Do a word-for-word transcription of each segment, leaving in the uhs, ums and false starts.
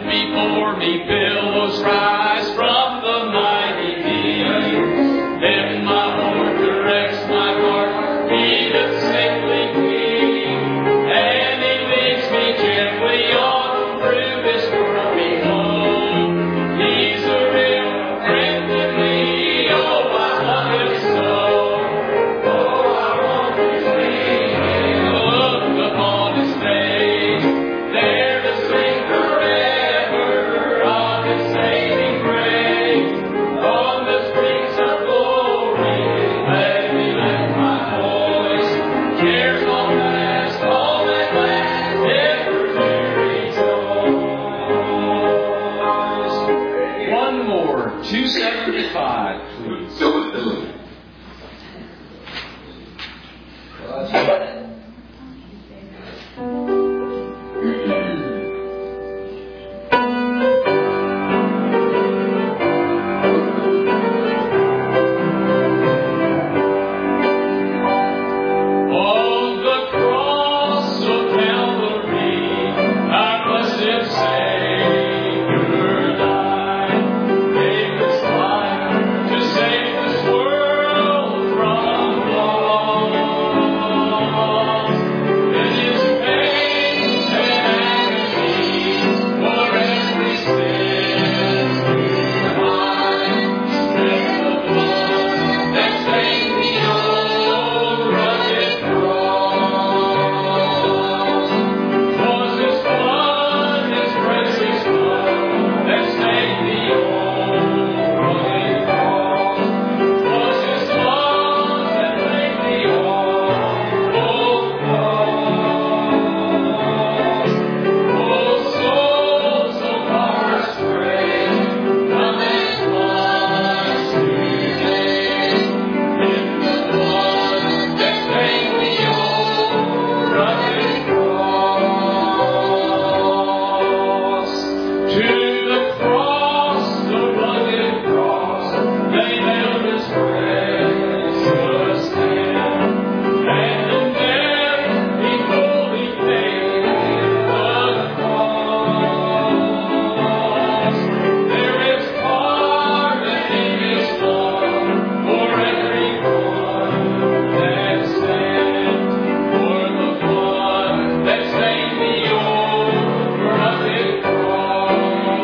before me, billows rise from the mighty deep. Then my Lord directs my heart, leadeth safely He, and He leads me gently on through this world below. He's a real friend to me, oh, I want Him so. Oh, I want to see Him. Look upon His face, there to sing forever of His saving grace. On the streets of glory, let me lift my voice. Cares all past, all at last, ever to rejoice. One more, two seventy-five, please. On the cross of Calvary, our blessed Savior died, gave His life to save this world from loss. In His pain and agony, for every sin to hide, shed the blood that stained the old rugged cross. 'Twas His blood, His precious blood, that stained the old rugged cross. 'Twas His love that laid the old cross. Oh, souls so far astray, come and plunge today in the blood that stained the old rugged cross. To the cross, the rugged cross, they nailed His precious hand, and in death He fully paid the cost. There is pardon in His love for everyone that stands, for the blood that stained the old rugged cross.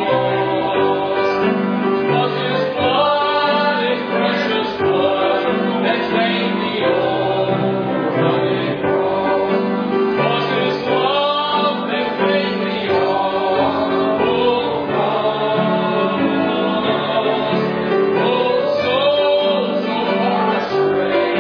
'Twas His blood, His precious blood, that stained the old rugged cross. 'Twas His love that paid the awful cost. Oh, souls so far astray,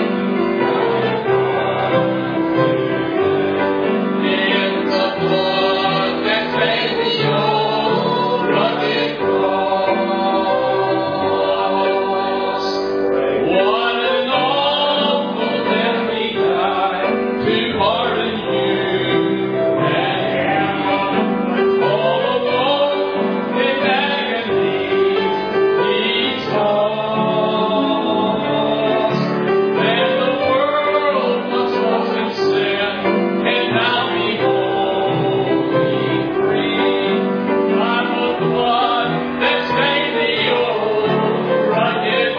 in the blood that stained the old rugged cross. What an awful death He died to pardon you and me. All alone in agony He tossed. Then the world was lost in sin, and now behold me free by the blood that stained the old rugged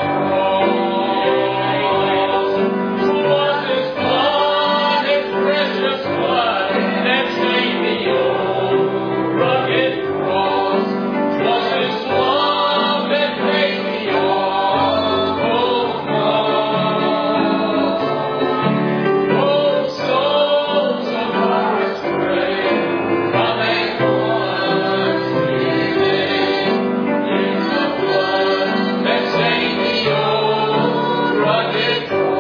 cross. 'Twas His blood, His precious blood, that stained the old rugged cross. 'Twas His love that paid the awful cost. Oh, souls so far astray, come and plunge today in the blood that stained the old rugged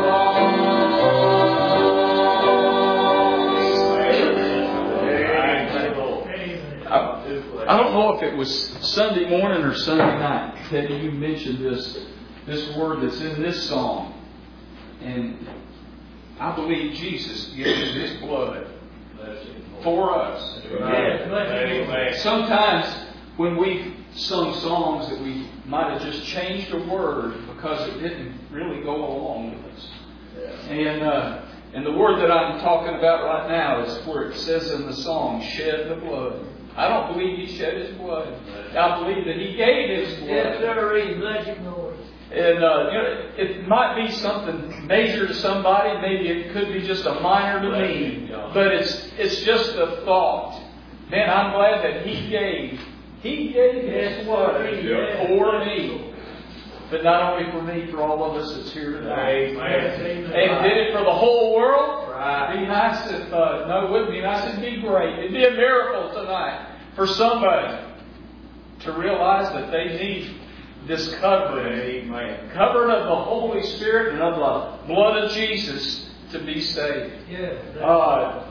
cross. I don't know if it was Sunday morning or Sunday night, Teddy, you mentioned this this word that's in this song. And I believe Jesus gives His blood for us. Sometimes when we've sung songs that we might have just changed a word because it didn't really go along with us. And uh, and the word that I'm talking about right now is where it says in the song, shed the blood I don't believe He shed His blood. I believe that He gave His blood. Yes, sir. He's blessing Lord. And uh, you know, it might be something major to somebody. Maybe it could be just a minor to me. But it's it's just a thought. Man, I'm glad that He gave. He gave His blood for me. But not only for me, for all of us that's here tonight. Amen. And did it for the whole world. Right. It'd be nice if, uh, no, it wouldn't be nice. It'd be great. It'd be a miracle tonight for somebody to realize that they need this covering. Amen. Covering of the Holy Spirit and of the blood of Jesus to be saved. Yes. Uh,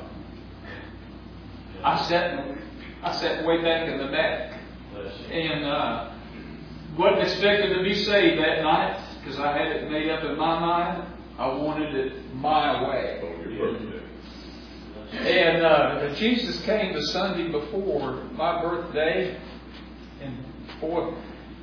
I sat, I sat way back in the back. And, uh, wasn't expecting to be saved that night because I had it made up in my mind. I wanted it my way. And uh, Jesus came the Sunday before my birthday, and boy,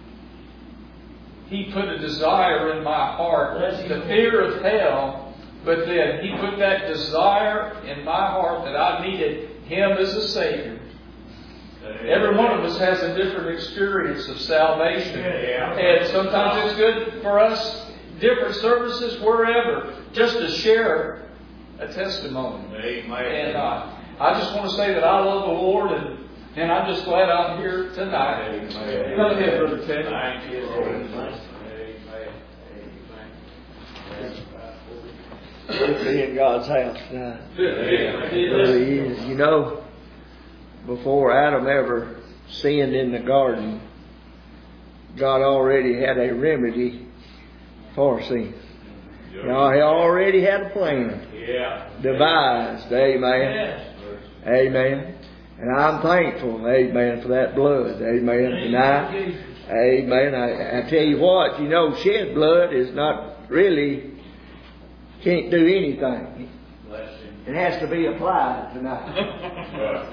He put a desire in my heart, the fear of hell. But then He put that desire in my heart that I needed Him as a Savior. Every one of us has a different experience of salvation. And sometimes it's good for us, different services, wherever, just to share a testimony. And uh, I just want to say that I love the Lord, and, and I'm just glad I'm here tonight. Go ahead, Brother Ted. Thank you, Lord. Good to be in God's house tonight. It really is. You know, before Adam ever sinned in the garden, God already had a remedy for sin. You know, He already had a plan devised. Amen. Amen. And I'm thankful, amen, for that blood. Amen. Tonight. Amen. I, I tell you what, you know, shed blood is not really, can't do anything. It has to be applied tonight.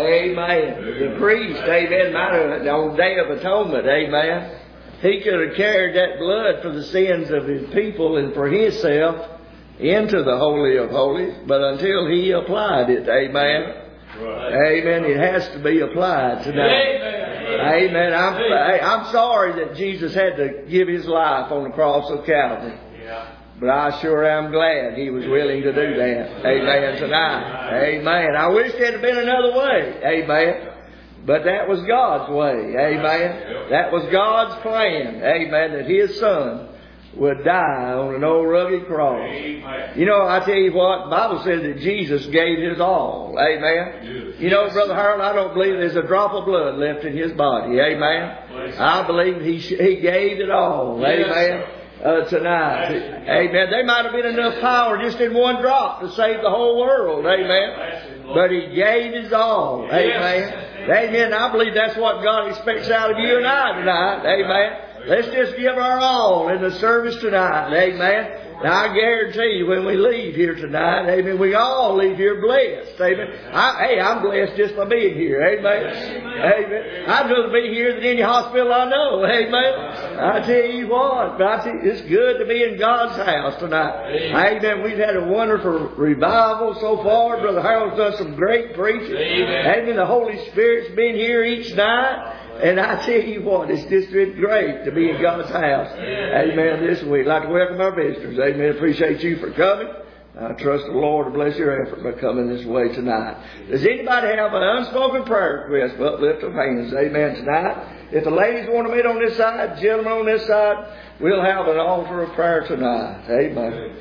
Amen. The priest, amen, might have, on Day of Atonement, amen, he could have carried that blood for the sins of his people and for himself into the Holy of Holies, but until he applied it, amen, right. Amen, it has to be applied tonight. Amen. Amen. I'm, I'm sorry that Jesus had to give His life on the cross of Calvary. But I sure am glad He was willing to do that. Amen. Tonight. Amen. I wish there had been another way. Amen. But that was God's way. Amen. That was God's plan. Amen. That His Son would die on an old rugged cross. You know, I tell you what, the Bible says that Jesus gave His all. Amen. You know, Brother Harold, I don't believe there's a drop of blood left in His body. Amen. I believe He He gave it all. Amen. Uh, tonight. Amen. There might have been enough power just in one drop to save the whole world. Amen. But He gave His all. Amen. Amen. I believe that's what God expects out of you and I tonight. Amen. Let's just give our all in the service tonight. Amen. Now I guarantee you when we leave here tonight, amen, we all leave here blessed. Amen. I, hey, I'm blessed just by being here. Amen. Amen. I'd rather be here than any hospital I know. Amen. I tell you what, but I tell you, it's good to be in God's house tonight. Amen. We've had a wonderful revival so far. Brother Harold's done some great preaching. Amen. The Holy Spirit's been here each night. And I tell you what, it's just been great to be in God's house. Amen. This week. I'd like to welcome our visitors. Amen. Appreciate you for coming. I trust the Lord to bless your effort by coming this way tonight. Does anybody have an unspoken prayer request? Well, lift of hands. Amen. Tonight. If the ladies want to meet on this side, gentlemen on this side, we'll have an altar of prayer tonight. Amen.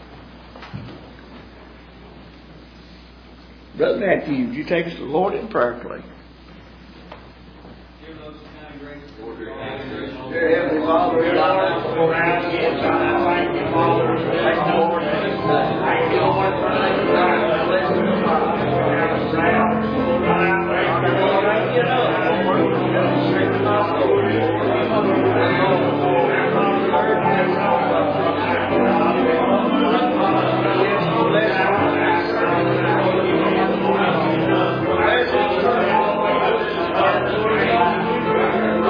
Brother Matthew, would you take us to the Lord in prayer, please? Dear Heavenly Father, we love you, Lord. Thank you, Father. Thank you, Lord. Thank you, Lord, for the blessing of God. Thank you, Lord. Strengthen us,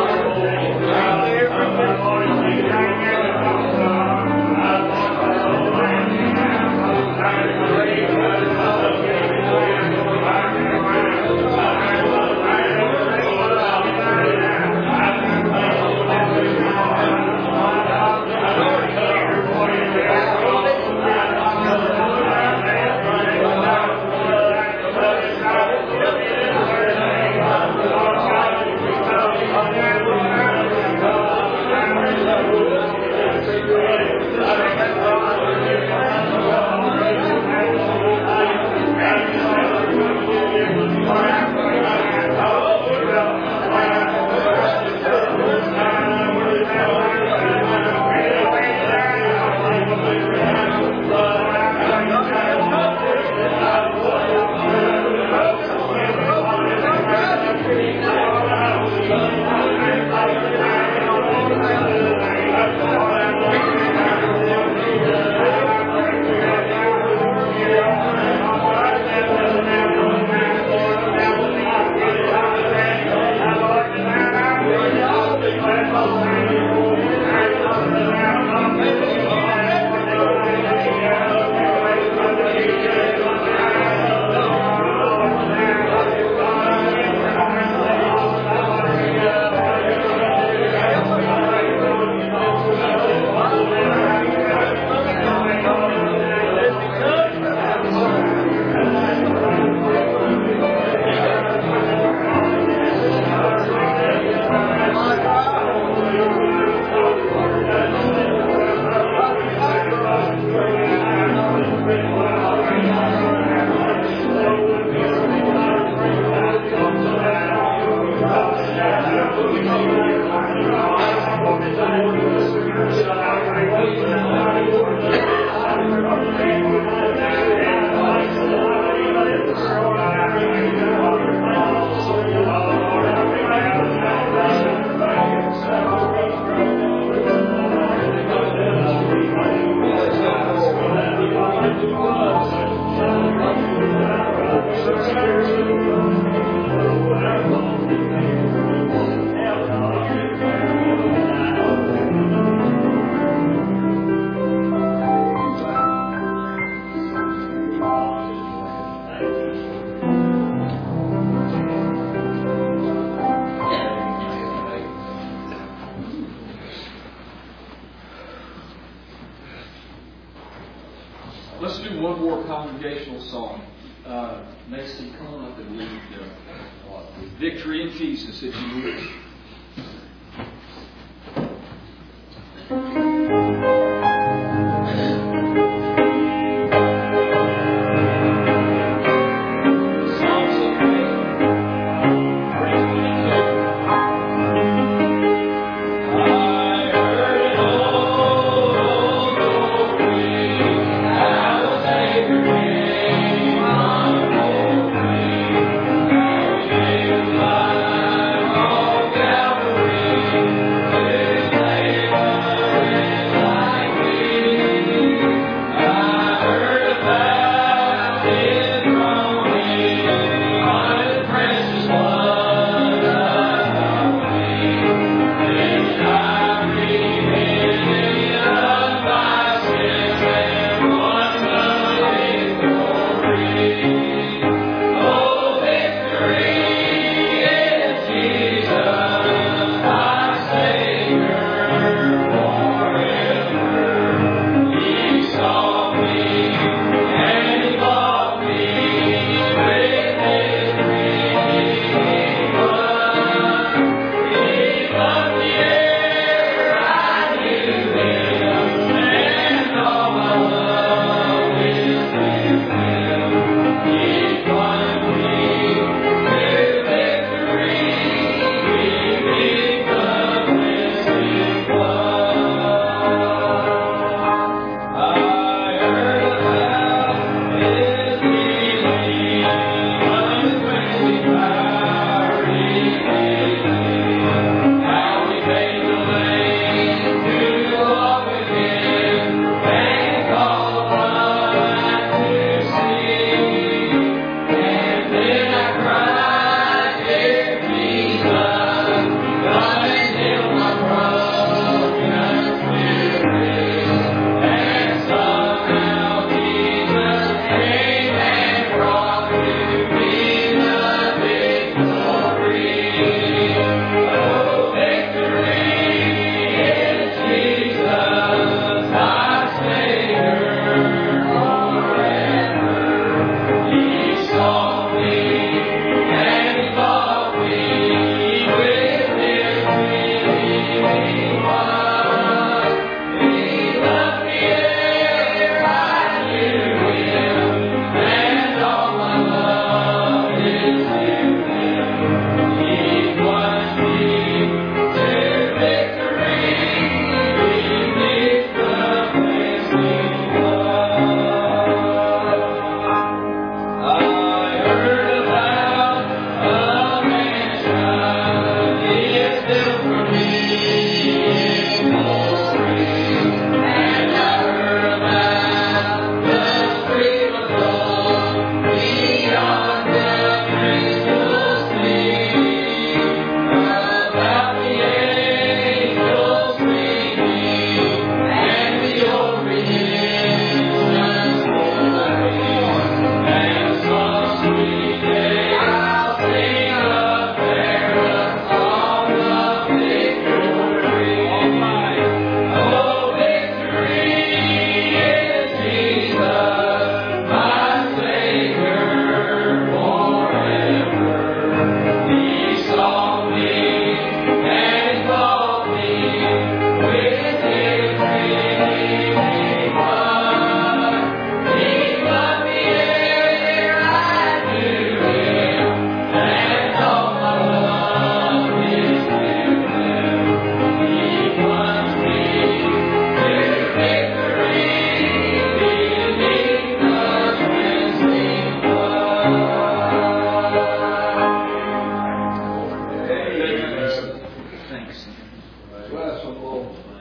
Lord. Let's do one more congregational song. Uh, Mason, come on up and lead uh, Victory in Jesus, if you would. Thank you.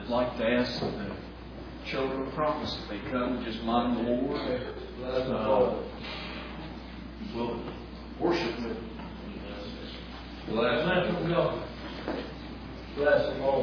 like to ask the children of promise if they come, just mind the Lord. Uh, we'll worship with them. Bless them, God. Bless them all.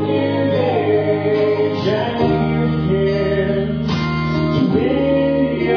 Yeah.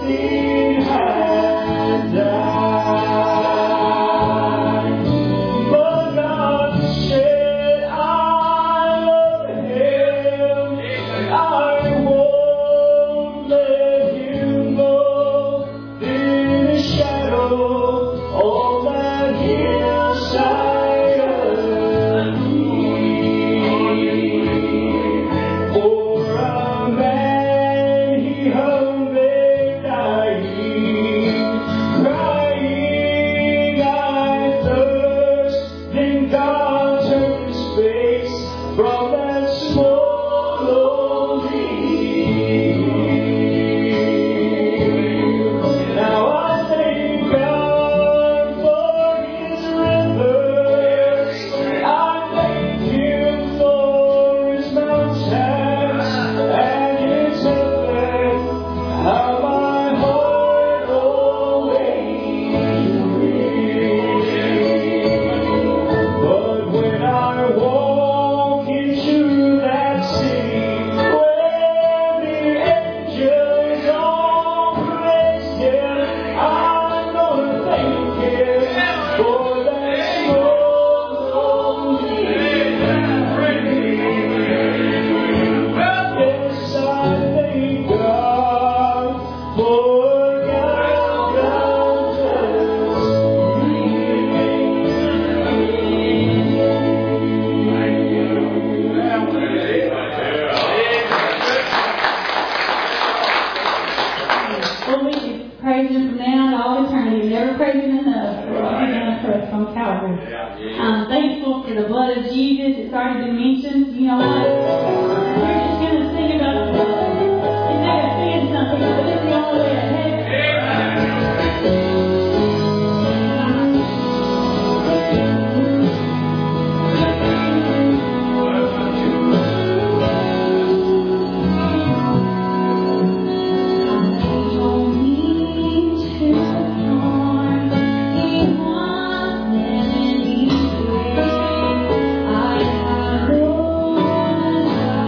I have no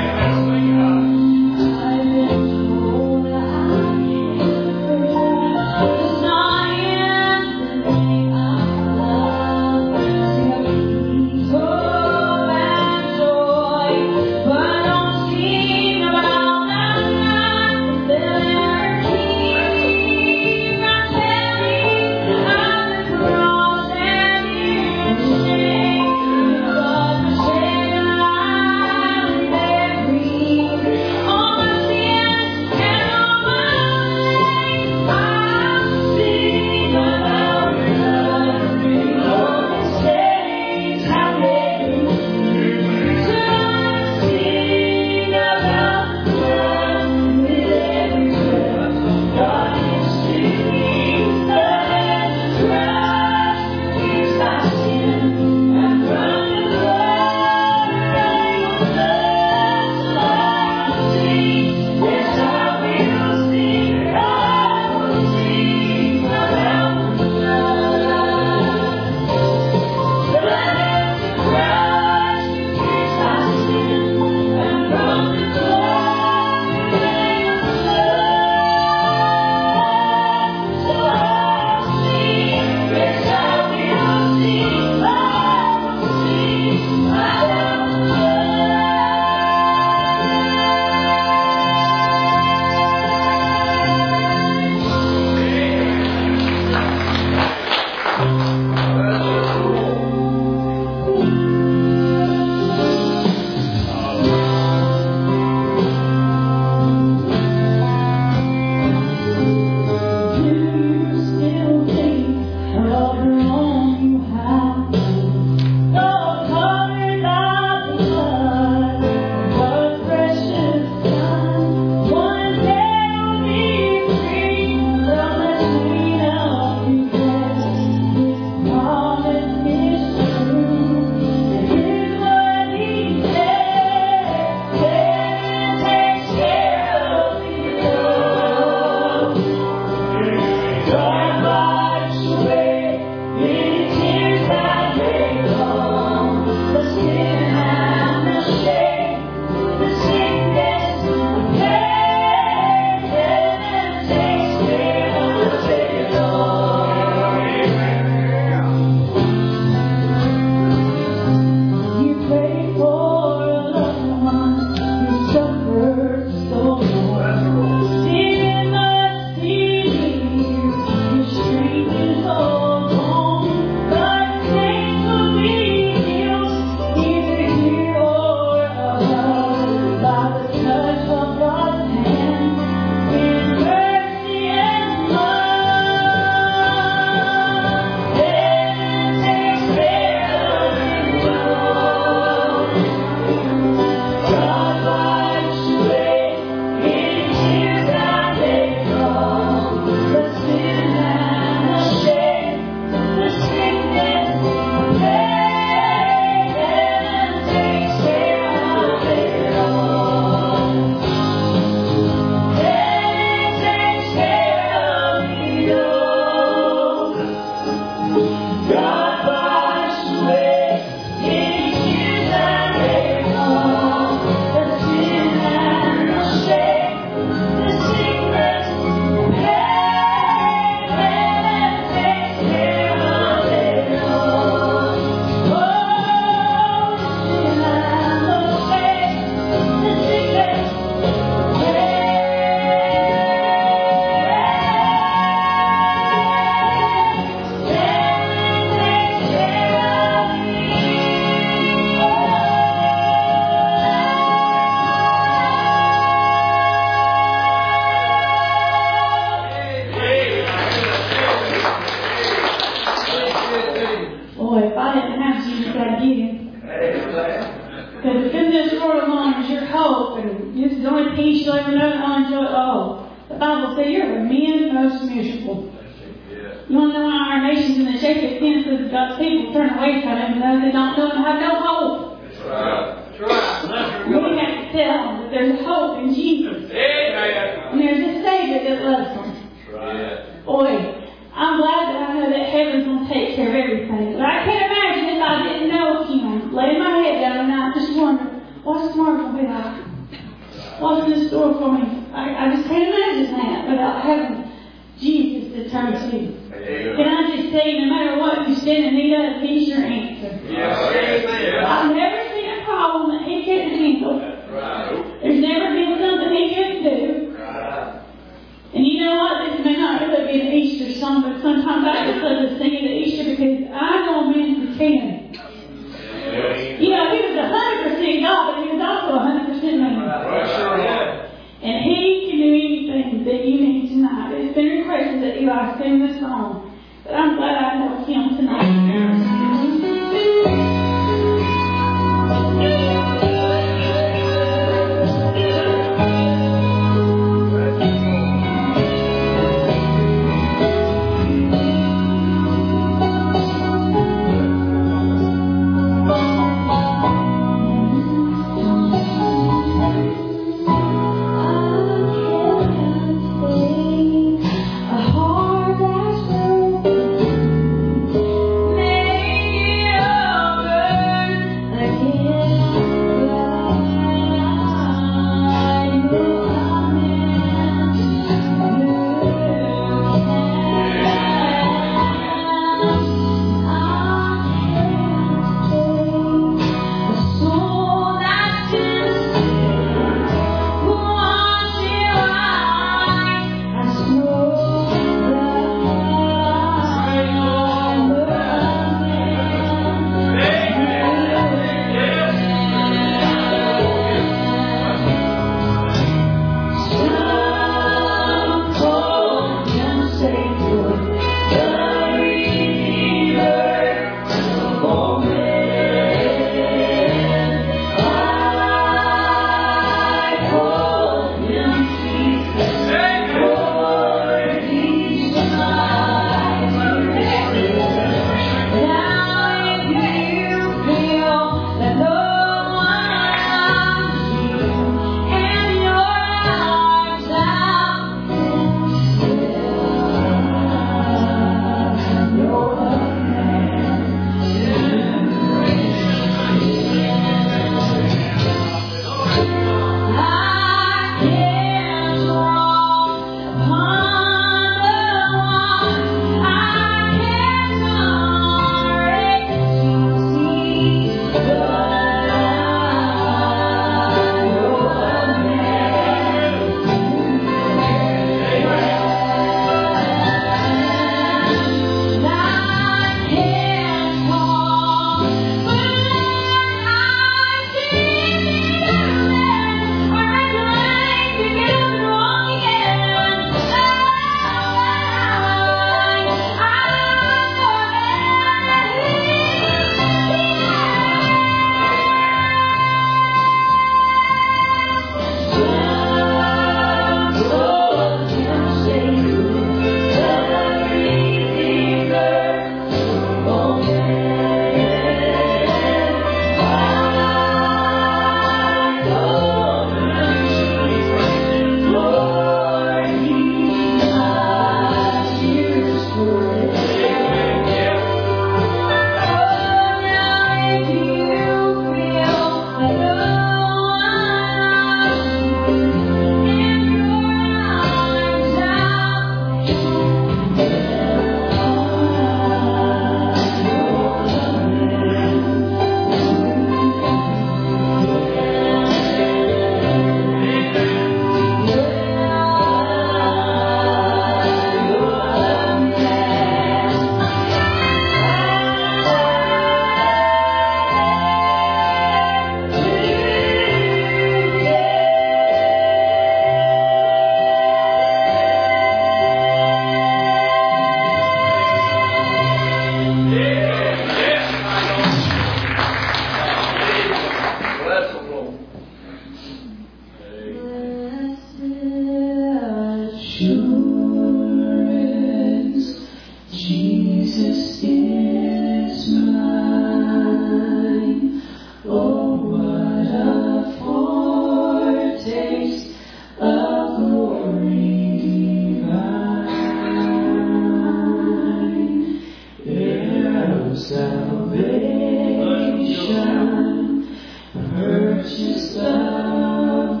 salvation, purchased of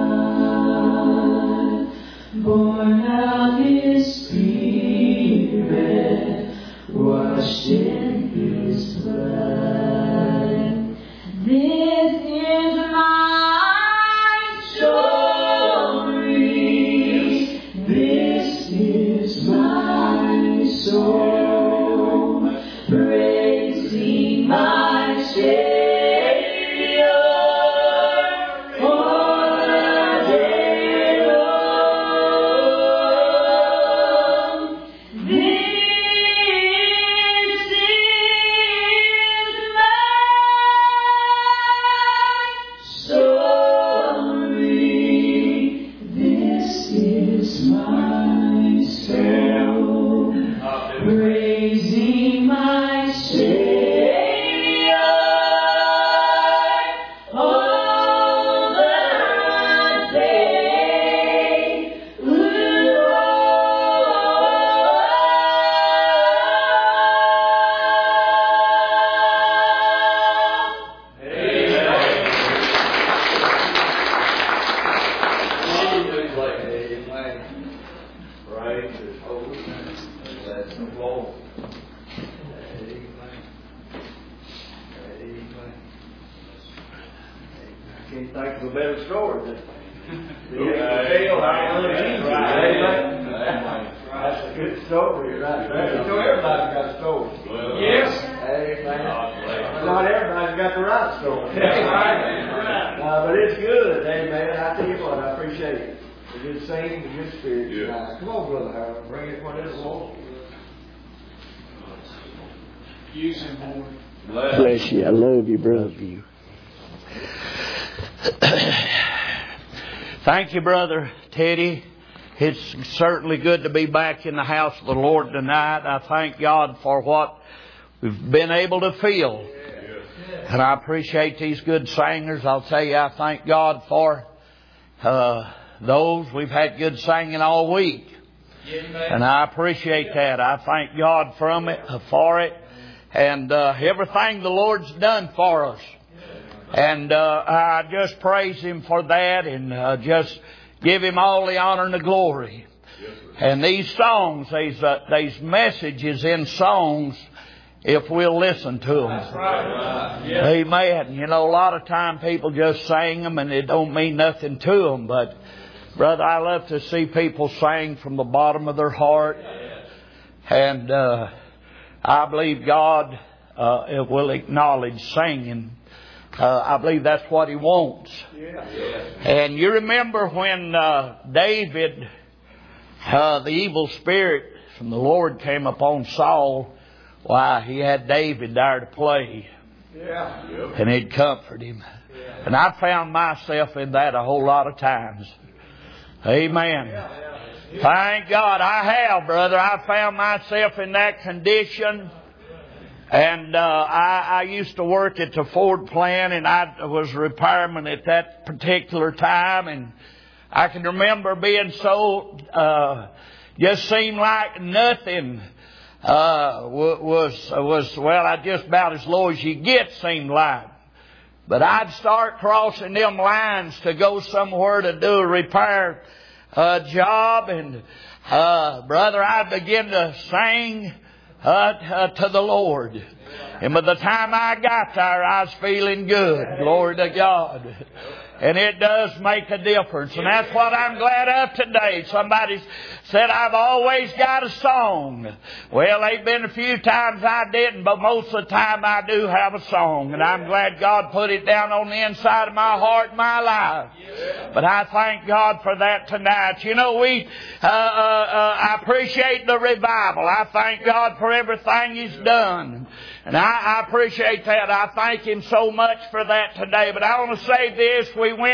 God, born of His Spirit, washed in His blood. This is my story. This is my soul, praising my Savior all the day long. This is my story. This is my soul, praising my Savior all the day Amen. Praise His holy name. Bless the Lord. Amen. Amen. I can't think of a better story than the tale how uneasy. Amen. That's a good story right there. You know everybody's got a story. Yes. Amen. Not everybody's got the right story. Uh, but it's good. Amen. I tell you what, I appreciate it. The good singing, the good spirit. Yeah. Uh, come on, Brother Harold. Bring it what it was. Use Him, Lord. Bless you. I love you, brother. You. Thank you, Brother Teddy. It's certainly good to be back in the house of the Lord tonight. I thank God for what we've been able to feel. And I appreciate these good singers. I'll tell you, I thank God for uh, those. We've had good singing all week. And I appreciate that. I thank God from it, for it. And uh, everything the Lord's done for us. And uh, I just praise Him for that and uh, just give Him all the honor and the glory. And these songs, these, uh, these messages in songs, if we'll listen to them. That's right. Yeah. Amen. You know, a lot of time people just sing them and it don't mean nothing to them. But, brother, I love to see people sing from the bottom of their heart. And uh, I believe God uh, will acknowledge singing. Uh, I believe that's what He wants. And you remember when uh, David, uh, the evil spirit from the Lord came upon Saul. Why, he had David there to play. Yeah. And he'd comfort him. And I found myself in that a whole lot of times. Amen. Thank God I have, brother. I found myself in that condition. And uh, I, I used to work at the Ford plant, and I was a repairman at that particular time. And I can remember being so, uh, just seemed like nothing uh, was, was, well, I just about as low as you get, seemed like. But I'd start crossing them lines to go somewhere to do a repair uh, job. And, uh, brother, I'd begin to sing Uh, uh, to the Lord. And by the time I got there, I was feeling good. Glory to God. And it does make a difference. And that's what I'm glad of today. Somebody said, I've always got a song. Well, there've been a few times I didn't, but most of the time I do have a song. And I'm glad God put it down on the inside of my heart and my life. But I thank God for that tonight. You know, we, uh, uh, uh, I appreciate the revival. I thank God for everything He's done. And I, I appreciate that. I thank Him so much for that today. But I want to say this. We went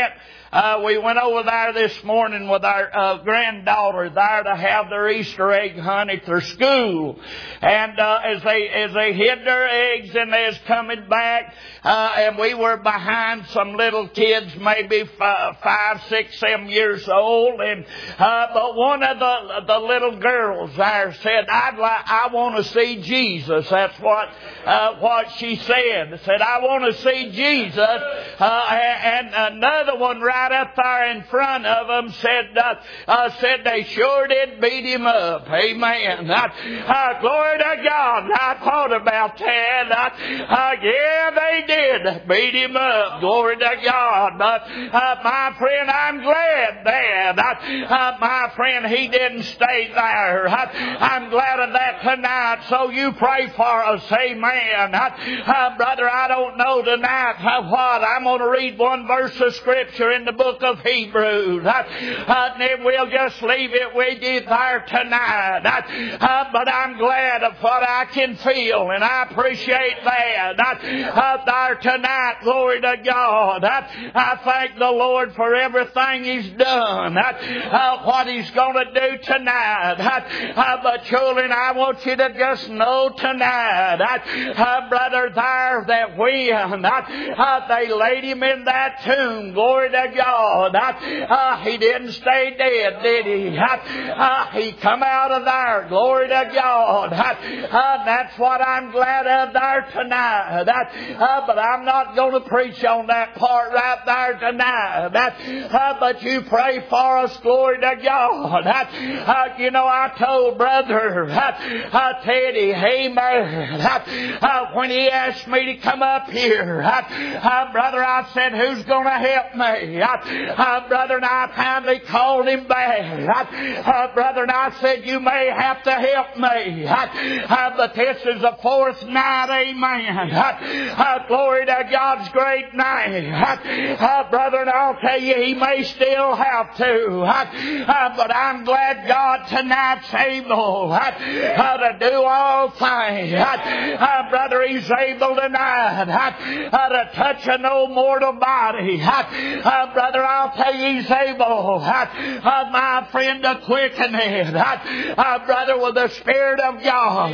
Uh, we went over there this morning with our uh, granddaughter there to have their Easter egg hunt at their school. And uh, as they as they hid their eggs and they was coming back, uh, and we were behind some little kids, maybe five, five six, seven years old. And uh, but one of the the little girls there said, "I'd like, I want to see Jesus." That's what uh, what she said. Said, "I want to see Jesus." Uh, and another one right Right up there in front of them said, uh, uh, said they sure did beat him up. Amen. Uh, uh, glory to God. I thought about that. Uh, uh, yeah, they did beat him up. Glory to God. But uh, my friend, I'm glad that uh, uh, my friend, he didn't stay there. Uh, I'm glad of that tonight. So you pray for us. Amen. Uh, uh, brother, I don't know tonight uh, what. I'm going to read one verse of Scripture in the book of Hebrews. Uh, uh, and then we'll just leave it with you there tonight. Uh, uh, but I'm glad of what I can feel, and I appreciate that. Uh, uh, there tonight, glory to God. Uh, I thank the Lord for everything He's done, uh, uh, what He's going to do tonight. Uh, uh, but children, I want you to just know tonight, uh, uh, brother, there that when uh, uh, they laid Him in that tomb, glory to God. Uh, uh, he didn't stay dead, did he? Uh, uh, he come out of there. Glory to God. Uh, uh, that's what I'm glad of there tonight. Uh, uh, but I'm not going to preach on that part right there tonight. Uh, uh, but you pray for us. Glory to God. Uh, uh, you know, I told Brother uh, uh, Teddy Haymer uh, uh, when he asked me to come up here, uh, uh, brother, I said, who's going to help me? Uh, uh, brother, and I finally called him back. Uh, uh, brother, and I said, you may have to help me. Uh, uh, but this is the fourth night, amen. Uh, uh, glory to God's great name. Uh, uh, brother, and I'll tell you, he may still have to. Uh, uh, but I'm glad God tonight's able uh, uh, to do all things. Uh, uh, brother, He's able tonight uh, uh, to touch a no mortal body. Uh, uh, brother, I'll tell you, He's able, uh, uh, my friend, to quicken it. Uh, uh, brother, with the Spirit of God.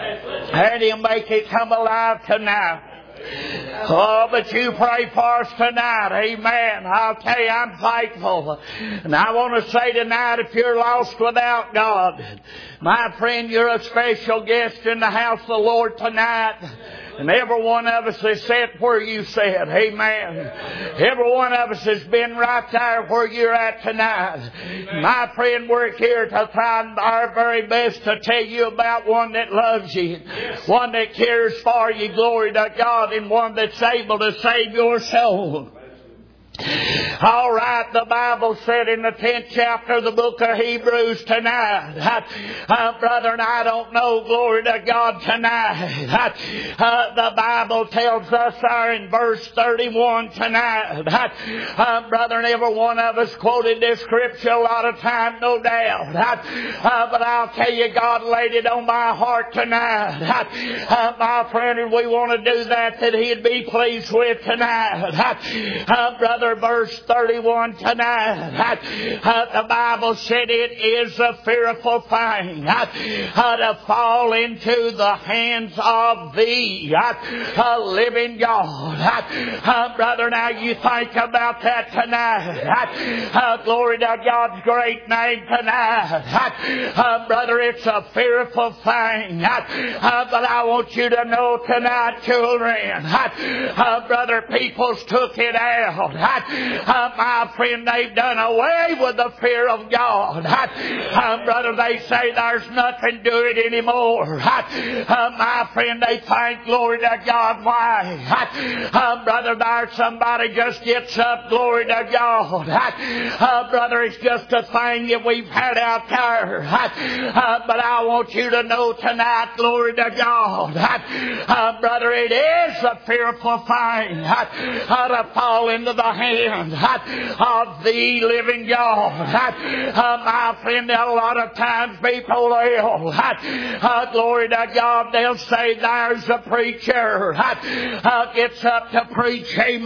And He'll make it come alive tonight. Oh, but you pray for us tonight. Amen. I'll tell you, I'm thankful. And I want to say tonight, if you're lost without God, my friend, you're a special guest in the house of the Lord tonight. And every one of us has sat where you sat. Amen. Every one of us has been right there where you're at tonight. My friend, we're here to try our very best to tell you about one that loves you. One that cares for you. Glory to God. And one that's able to save your soul. All right, the Bible said in the tenth chapter of the book of Hebrews tonight, uh, uh, brother, and I don't know, glory to God tonight. Uh, uh, the Bible tells us there in verse thirty-one tonight, uh, uh, brother, and every one of us quoted this scripture a lot of time, no doubt. Uh, uh, but I'll tell you, God laid it on my heart tonight. Uh, uh, my friend, and we want to do that, that He'd be pleased with tonight. Uh, uh, brother, verse thirty-one tonight. Uh, the Bible said it is a fearful thing uh, uh, to fall into the hands of the uh, living God. Uh, uh, brother, now you think about that tonight. Uh, uh, glory to God's great name tonight. Uh, uh, brother, it's a fearful thing. Uh, uh, but I want you to know tonight, children. Uh, uh, brother, people's took it out. Uh, my friend, they've done away with the fear of God. Uh, brother, they say there's nothing to it anymore. Uh, my friend, they thank glory to God. Why? Uh, brother, there's somebody just gets up, glory to God. Uh, brother, it's just a thing that we've had out there. Uh, but I want you to know tonight, glory to God. Uh, brother, it is a fearful thing uh, to fall into the hands hand of the living God. Uh, my friend, a lot of times people will, uh, glory to God, they'll say there's a preacher uh, gets up to preach, amen.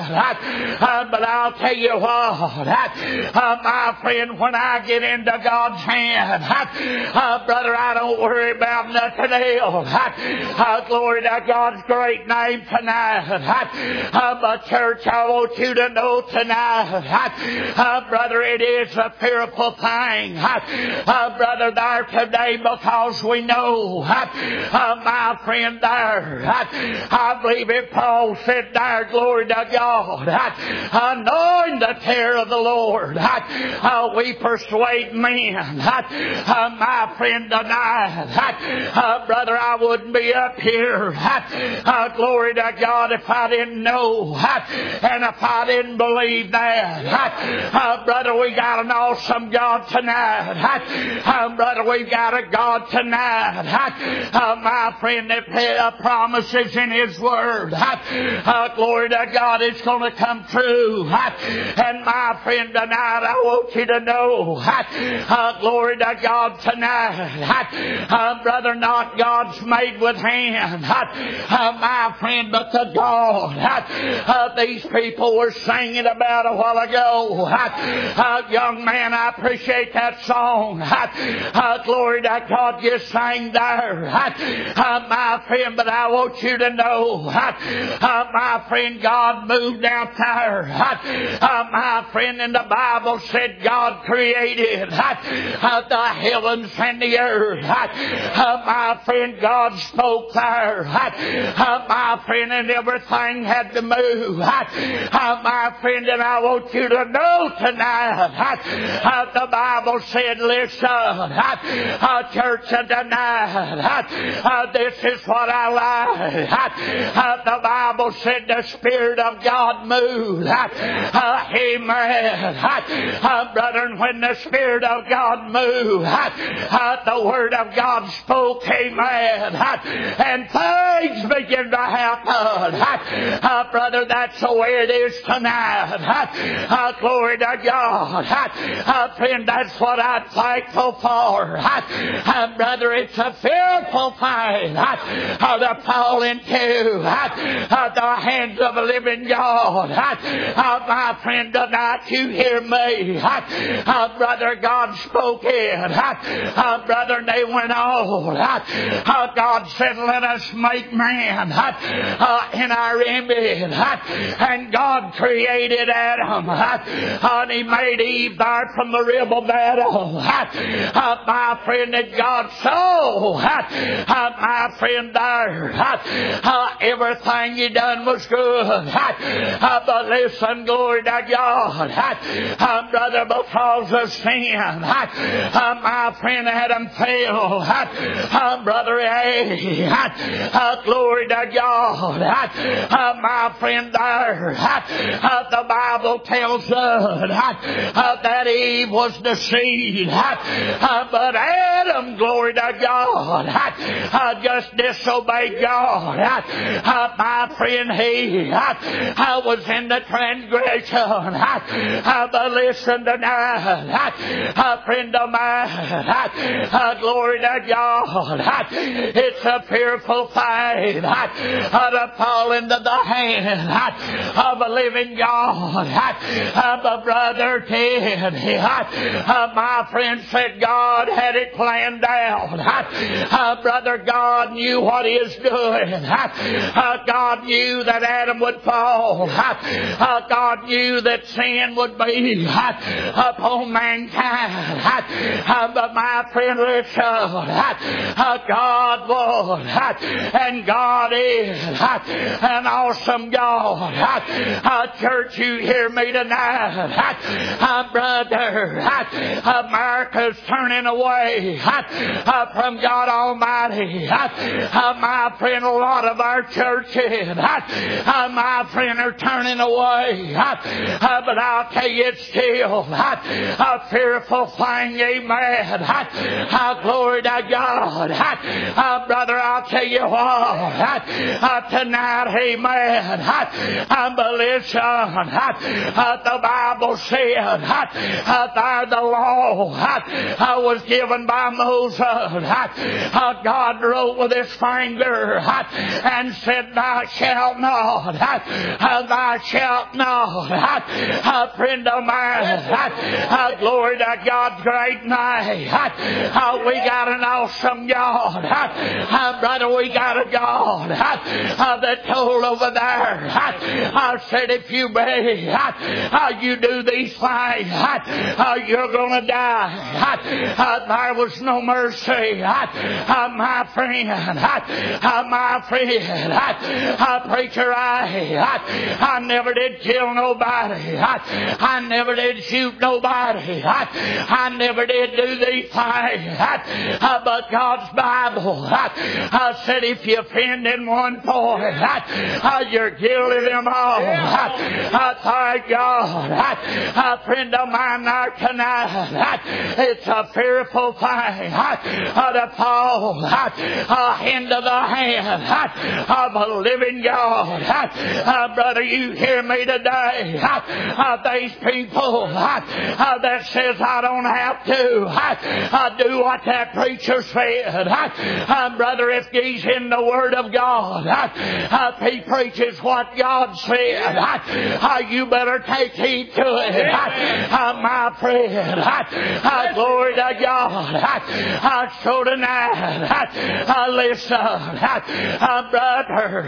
Uh, but I'll tell you what, uh, my friend, when I get into God's hand, uh, brother, I don't worry about nothing else. Uh, glory to God's great name tonight. Uh, but church, I want you to know tonight, uh, brother, it is a fearful thing, uh, brother, there today, because we know, uh, my friend, there, I believe it, Paul said there, glory to God, knowing the terror of the Lord, uh, we persuade men, uh, my friend, tonight, uh, brother, I wouldn't be up here, uh, glory to God, if I didn't know, and if I didn't believe that, uh, brother, we got an awesome God tonight, uh, brother, we've got a God tonight, uh, my friend, that uh, promises in His Word, uh, glory to God, it's going to come true, and my friend, tonight, I want you to know, uh, glory to God tonight, uh, brother, not God's made with hand, uh, my friend, but the God uh, these people were singing about a while ago. Uh, young man, I appreciate that song. Uh, glory to God, you sang there, uh, my friend, but I want you to know, uh, my friend, God moved out there, uh, my friend, and the Bible said God created uh, the heavens and the earth. Uh, my friend, God spoke there, uh, my friend, and everything had to move. Uh, my friend, and I want you to know tonight, uh, the Bible said, listen, uh, church, tonight, uh, this is what I like. Uh, the Bible said the Spirit of God moved. Uh, amen. Uh, brethren, when the Spirit of God moved, uh, the Word of God spoke, amen, and things began to happen. Uh, brother, that's the way it is tonight. Uh, glory to God. Uh, friend, that's what I'm thankful for. Uh, brother, it's a fearful thing uh, to fall into uh, the hands of a living God. Uh, my friend, tonight you hear me. Uh, brother, God spoke in. Uh, brother, they went on. Uh, God said, let us make man uh, in our image. And God created Adam. And He made Eve there from the rib of Adam. Uh, my friend, that God saw, uh, my friend, there, uh, everything He done was good. Uh, but listen, glory to God, uh, brother, because of sin, uh, my friend, Adam fell. Uh, brother, hey, uh, glory to God, uh, my friend, there, uh, the Bible tells us uh, that Eve was deceived, uh, but Adam, glory to God, uh, just disobeyed God. Uh, my friend, he uh, was in the transgression. Uh, but listen tonight, uh, friend of mine, uh, glory to God, it's a fearful thing uh, to fall into the hand of a living God. Uh, but brother Ted, uh, my friend said God had it planned out. Uh, brother, God knew what He was doing. Uh, God knew that Adam would fall. Uh, God knew that sin would be uh, upon mankind. Uh, but my friend, listen, uh, God was and God is an awesome God. Uh, church, you hear me tonight. Uh, brother, uh, America's turning away uh, from God Almighty. Uh, my friend, a lot of our churches, uh, my friend, are turning away. Uh, but I'll tell you, it's still a fearful thing, amen. Uh, glory to God. Uh, brother, I'll tell you what, uh, tonight, amen. Uh, but listen, Son. The Bible said there the law was given by Moses. God wrote with his finger and said, thou shalt not, thou shalt not. Friend of mine, glory to God's great name. We got an awesome God. Brother, we got a God that told over there, I said, if you be, you do these things, you're going to die. There was no mercy, my friend, my friend, preacher, I, I never did kill nobody. I never did shoot nobody. I never did do these things. But God's Bible said if you offend in one point, you're guilty of them all. Thank God. A friend of mine there tonight, it's a fearful thing to fall into the hand of a living God. Brother, you hear me today. These people that says I don't have to do what that preacher said. Brother, if he's in the Word of God, if he preaches what God said, you better take heed to it. My friend, glory to God. So tonight, listen, brother,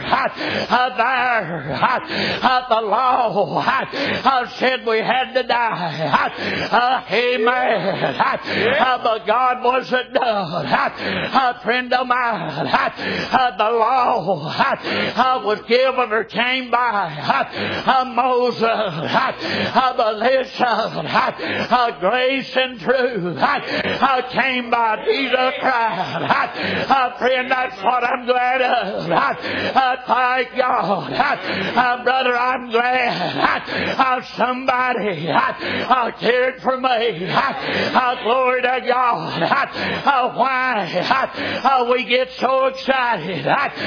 there, the law said we had to die. Amen. But God wasn't done. A friend of mine, the law was given or came by Moses. But listen, grace and truth came by Jesus Christ. Friend, that's what I'm glad of. Thank God. Brother, I'm glad somebody cared for me. Glory to God. Why we get so excited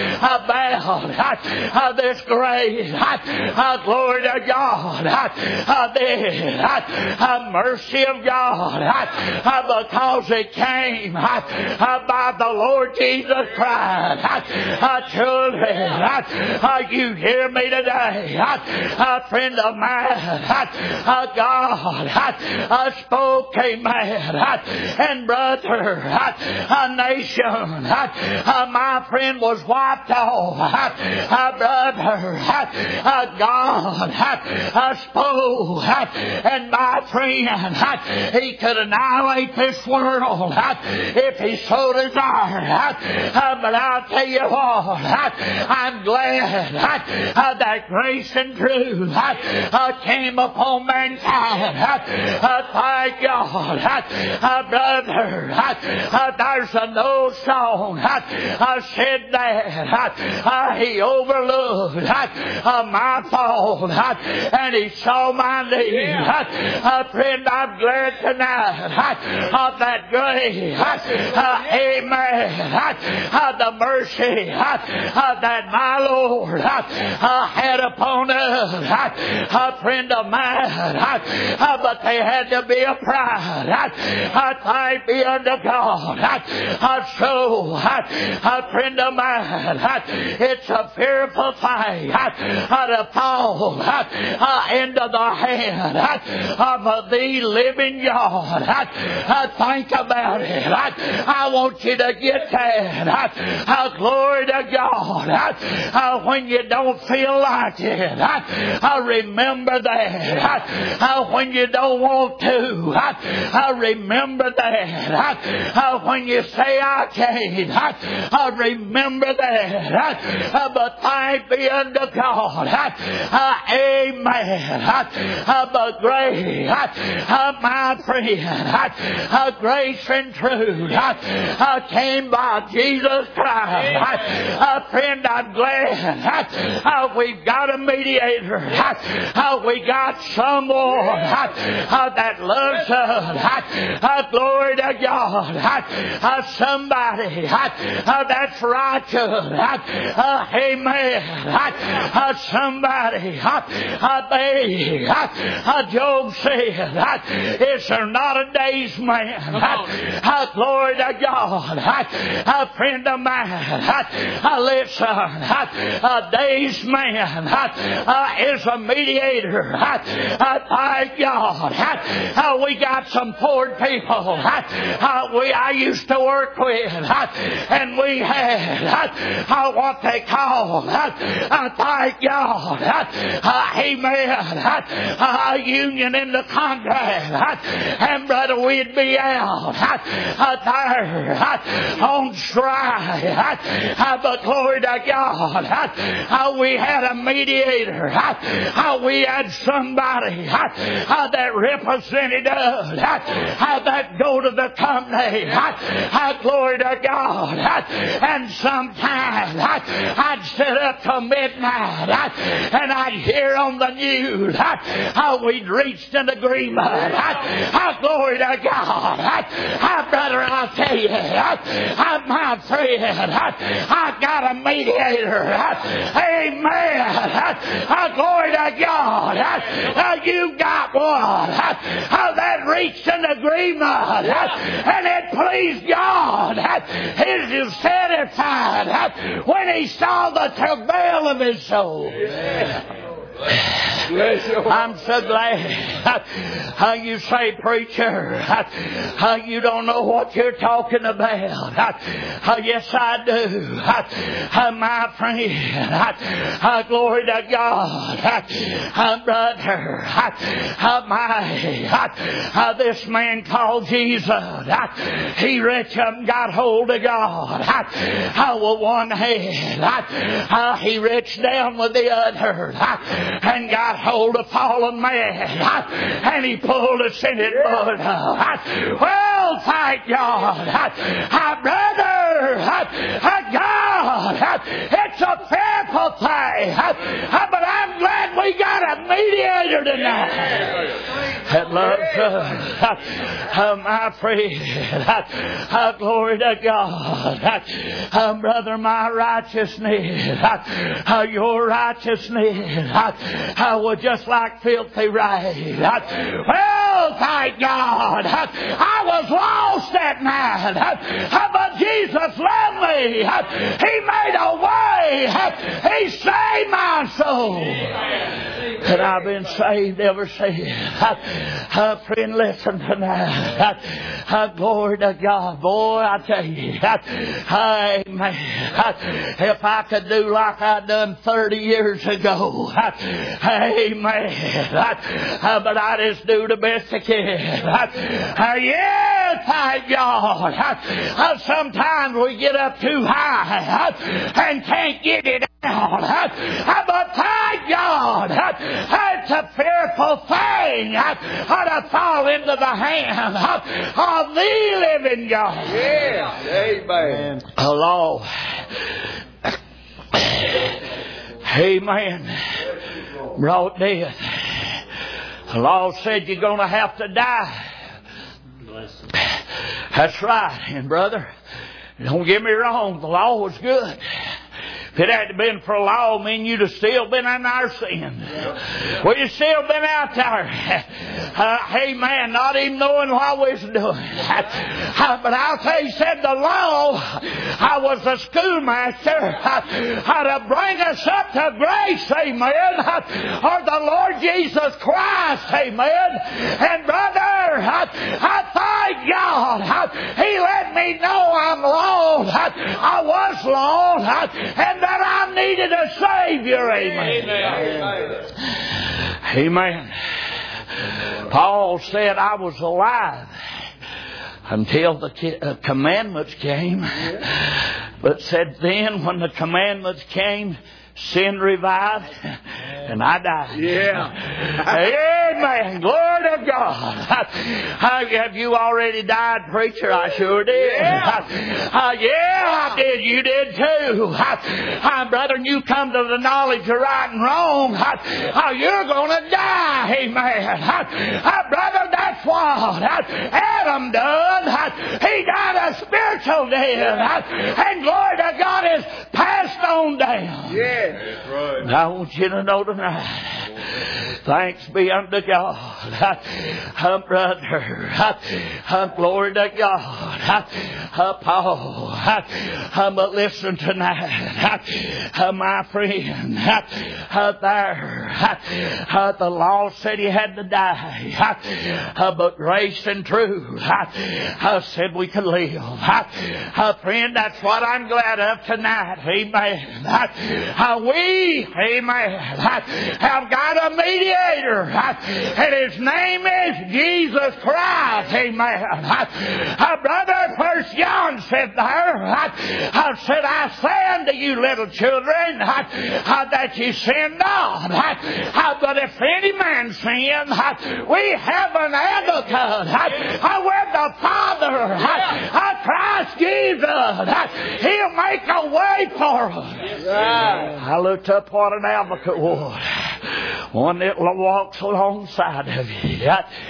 about this grace. Glory to God. The mercy of God, because it came by the Lord Jesus Christ. Children, you hear me today. A friend of mine, God spoke, amen. And brother, a nation, my friend, was wiped off. Brother, God spoke, and my friend, he could annihilate this world if he so desired. But I'll tell you what, I'm glad that grace and truth came upon mankind. Thank God. Brother, there's an old song said that he overlooked my fault and he saw my need. Friend, I'm glad tonight of that grace. Amen. The mercy that my Lord had upon us. A friend of mine, but they had to be a pride. Thanks be unto God. So, a friend of mine, it's a fearful thing to fall into the hand of the living God. Think about it. I want you to get that. Glory to God. When you don't feel like it, remember that. When you don't want to, remember that. When you say I can't, remember that. But thanks be unto God. Amen. But grace, my friend, grace and truth came by Jesus Christ. Friend, I'm glad we've got a mediator. We got someone that loves us. Glory to God. Somebody that's righteous. Amen. Somebody say, uh, they, uh, Job said, uh, is there not a day's man? Uh, glory to God. Uh, a friend of mine, uh, listen, uh, a day's man uh, is a mediator. Uh, thank God. Uh, we got some poor people uh, we I used to work with, uh, and we had uh, what they call, uh, uh, thank God, uh, amen, uh, a union in the contract, uh, and brother, we'd be out uh, there uh, on strike, uh, but glory to God, uh, we had a mediator, uh, we had somebody uh, that represented us, uh, that go to the company, uh, glory to God, uh, and sometimes uh, I'd sit up till midnight uh, and I'd hear on the news uh, how we'd reached an agreement, uh, uh, glory to God, uh, uh, brother, I'll tell you, uh, uh, my friend, uh, I got a mediator, uh, amen, uh, uh, glory to God, uh, uh, you got one uh, uh, that reached an agreement, uh, and it pleased God, uh, he was satisfied uh, when he saw the travail of his soul. Yeah. I'm so glad how you say, preacher, how you don't know what you're talking about. How, yes, I do. How, my friend, glory to God. How, brother, how, my, how this man called Jesus, he reached up and got hold of God. How, with one hand, how he reached down with the other, and got hold of fallen man, and he pulled us in it, Lord. Well, thank God, uh, brother, uh, God, it's a fearful thing, uh, but I'm glad we got a mediator tonight that loves us. Uh, uh, my friend, uh, uh, glory to God, uh, uh, brother, my righteousness, uh, uh, your righteousness, uh, I was just like filthy rags. Well, thank God, I was lost that night, but Jesus loved me. He made a way. He saved my soul. And I've been saved ever since. Uh, friend, listen tonight. Uh, glory to God. Boy, I tell you, amen. If I could do like I done thirty years ago, amen. Uh, but I just do the best I can. Uh, yeah, thank God. Uh, sometimes we get up too high uh, and can't get it out. Uh, but thank God. Uh, it's a fearful thing uh, to fall into the hand uh, of the living God. Yeah, amen. Hello. Amen. Brought death. The law said you're going to have to die. That's right. And brother, don't get me wrong, the law was good. If it hadn't been for law, man, you'd have still been in our sin. We'd have still been out there. Uh, hey, man, not even knowing what we was doing. Uh, but I'll tell you, said the law, I was the schoolmaster, uh, how to bring us up to grace, amen, uh, or the Lord Jesus Christ, amen. And brother, uh, I thank God, uh, He let me know I'm lost. Uh, I was lost, uh, and that I needed a Savior. Amen. Amen. Amen. Paul said I was alive until the commandments came. But said then when the commandments came, sin revived and I died. Yeah. Yeah, Amen. Glory to God. Have you already died, preacher? I sure did. Yeah, uh, yeah I did. You did too. Uh, brother, you come to the knowledge of right and wrong. Uh, you're going to die. Amen. Uh, brother, that's what Adam done. He died a spiritual death. And glory to God is passed on down. Yes. That's right. And I want you to know tonight, thanks be unto God. Uh, brother, uh, glory to God. Uh, Paul, uh, but listen tonight, uh, my friend, uh, there, uh, the law said he had to die, uh, but grace and truth uh, said we could live. Uh, friend, that's what I'm glad of tonight. Amen. Uh, we, amen, have got a mediator, and his name is Jesus Christ. Amen. Uh, brother, First John said there, I said, I say unto you, little children, that you sin not. But if any man sin, we have an advocate with the Father, Christ Jesus. He'll make a way for us. I looked up what an advocate was. One that walks alongside of you.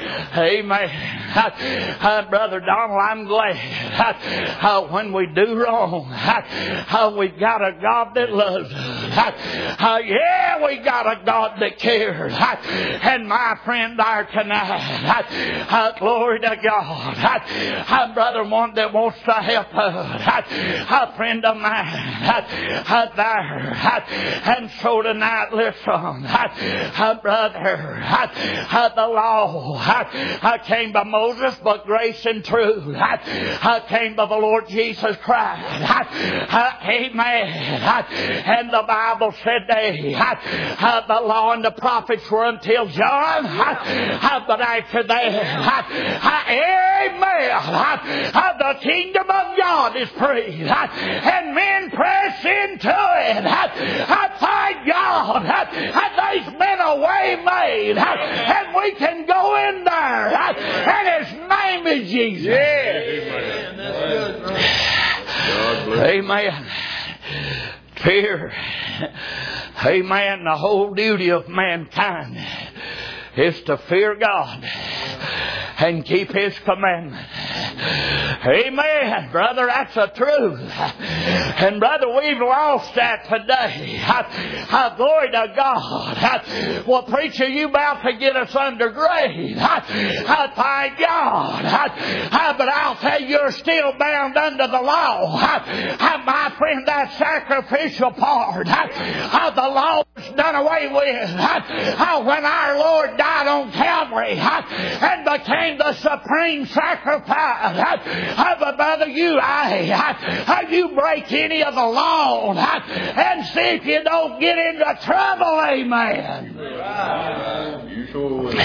Amen. Uh, Brother Donald, I'm glad uh, when we do wrong, uh, we've got a God that loves us. Uh, yeah, we got a God that cares. Uh, and my friend there tonight, uh, glory to God. Uh, uh, brother, one that wants to help us. Uh, a friend of mine uh, uh, there. Uh, and so tonight, listen, uh, uh, brother, uh, uh, the law uh, uh, came by Moses, but grace and truth uh, came by the Lord Jesus Christ. Uh, uh, amen. Uh, and the Bible said they, uh, uh, the law and the prophets were until John, uh, uh, but after that, uh, uh, amen, uh, uh, the kingdom of God is preached, uh, and men press into it. Uh, uh, thank God, uh, uh, there's been a way made, uh, and we can go in there, uh, and His name is Jesus. Yes. Amen. That's good, brother. Amen. Fear. Amen. The whole duty of mankind is to fear God and keep His commandments. Amen. Brother, that's the truth. And brother, we've lost that today. I, I, glory to God. I, well, preacher, you about to get us under grade. I, I thank God. I, I, but I'll tell you, you're still bound under the law. I, I, my friend, that sacrificial part I, I, the law is done away with. I, I, when our Lord died on Calvary I, and became the supreme sacrifice. I, I, but brother, you, I, I, you break any of the law I, and see if you don't get into trouble. Amen. You sure will.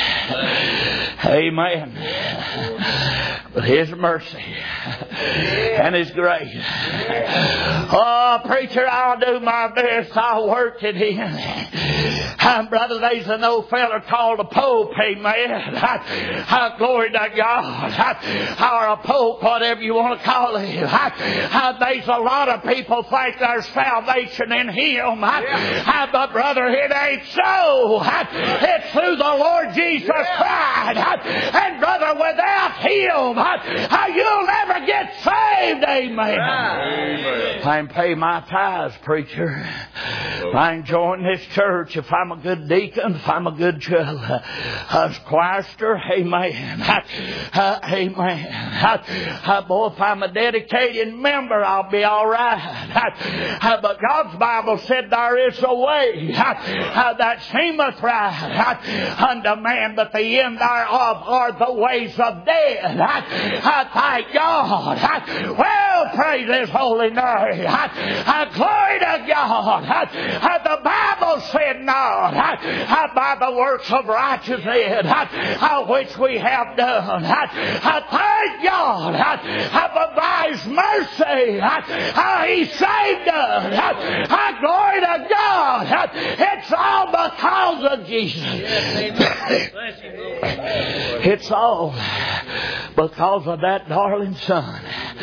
Amen. But His mercy and His grace. Oh, preacher, I'll do my best. I'll work it in. And brother, there's an old fella called a Pope. Amen. Uh, glory to God. Uh, or a Pope, whatever you want to call him. Uh, there's a lot of people think there's salvation in him. Uh, but brother, it ain't so. Uh, it's through the Lord Jesus Christ. Uh, and brother, without Him, uh, you'll never get saved. Amen. Amen. If I can pay my tithes, preacher, if I can join this church, if I'm a good deacon, if I'm a good uh, uh, choirster, amen. Uh, amen. Uh, boy, if I'm a dedicated member, I'll be all right. Uh, but God's Bible said there is a way uh, that seemeth right uh, unto man, but the end thereof are the ways of death. Uh, thank God. Uh, well, praise His holy name. Uh, uh, glory to God. Uh, uh, the Bible said not uh, by the works of righteousness uh, which we have done. Uh, uh, thank God. Uh, uh, by His mercy uh, uh, He saved us. Uh, uh, glory to God. Uh, it's all because because of Jesus. It's all because of that darling Son.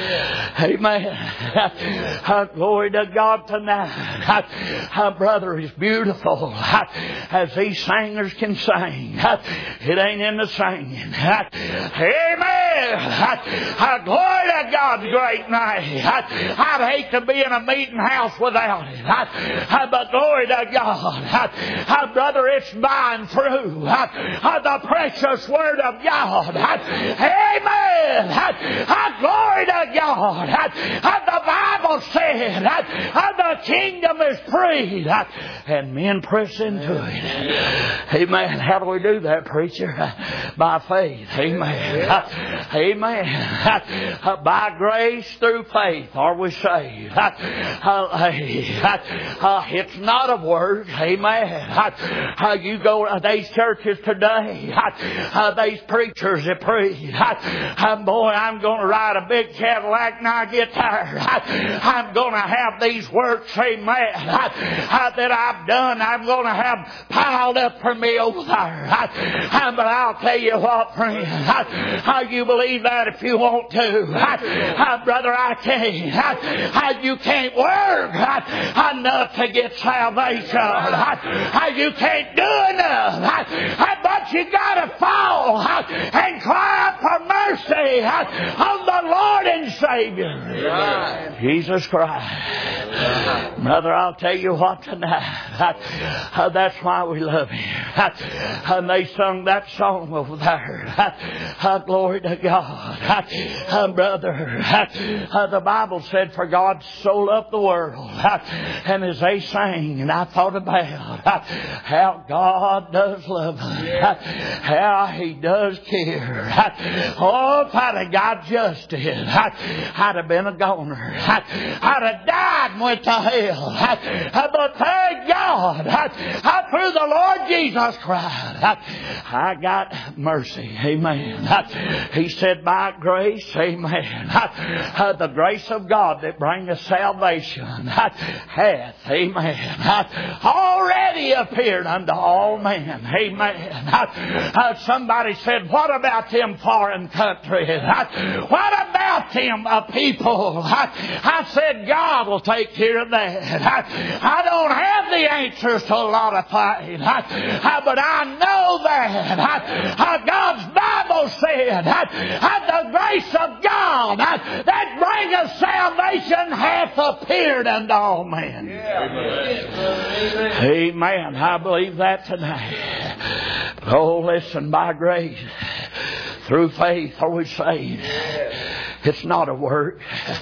Amen. Glory to God tonight. Our brother is beautiful as these singers can sing. It ain't in the singing. Amen. Glory to God's great name. I'd hate to be in a meeting house without it. But glory to God. Brother, it's by and through the precious Word of God. Amen. Glory to God. The Bible said the kingdom is free and men press into it. Amen. How do we do that, preacher? By faith. Amen. Amen. By grace through faith are we saved. It's not of works. Amen. You go to these churches today, these preachers that preach, boy, I'm going to ride a big Cadillac and I get tired. I'm going to have these works, amen, that I've done, I'm going to have piled up for me over there. But I'll tell you what, friend, you believe that if you want to. Brother, I can't. You can't work enough to get salvation. You can't do enough. But you got to fall and cry out for mercy on the Lord and Savior, right. Jesus Christ. Right. Brother, I'll tell you what tonight. That's why we love Him. And they sung that song over there. Glory to God. Brother, the Bible said, for God so loved the world. And as they sang, and I thought about how God does love us, how He does care. Oh, if I'd have got justice, I'd have been a goner. I'd have died and went to hell. But thank God, through the Lord Jesus Christ, I got mercy. Amen. He said, by grace, amen, the grace of God that bringeth salvation hath, amen, already appeared unto all men. Amen. Somebody said, what about them foreign countries? What about them uh, people? I, I said, God will take care of that. I, I don't have the answers to a lot of things, I, I, but I know that I, I, God's Bible said I, I, the grace of God I, that bringeth salvation hath appeared unto all men. Yeah. Amen. Amen. I believe that tonight. Oh, listen, by grace, through faith are we saved. It's not a work,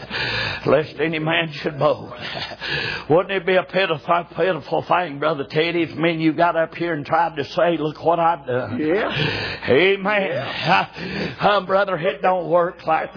lest any man should boast. Wouldn't it be a pitiful, pitiful thing, Brother Teddy, if me and you got up here and tried to say, look what I've done. Yeah. Amen. Yeah. Uh, brother, it don't work like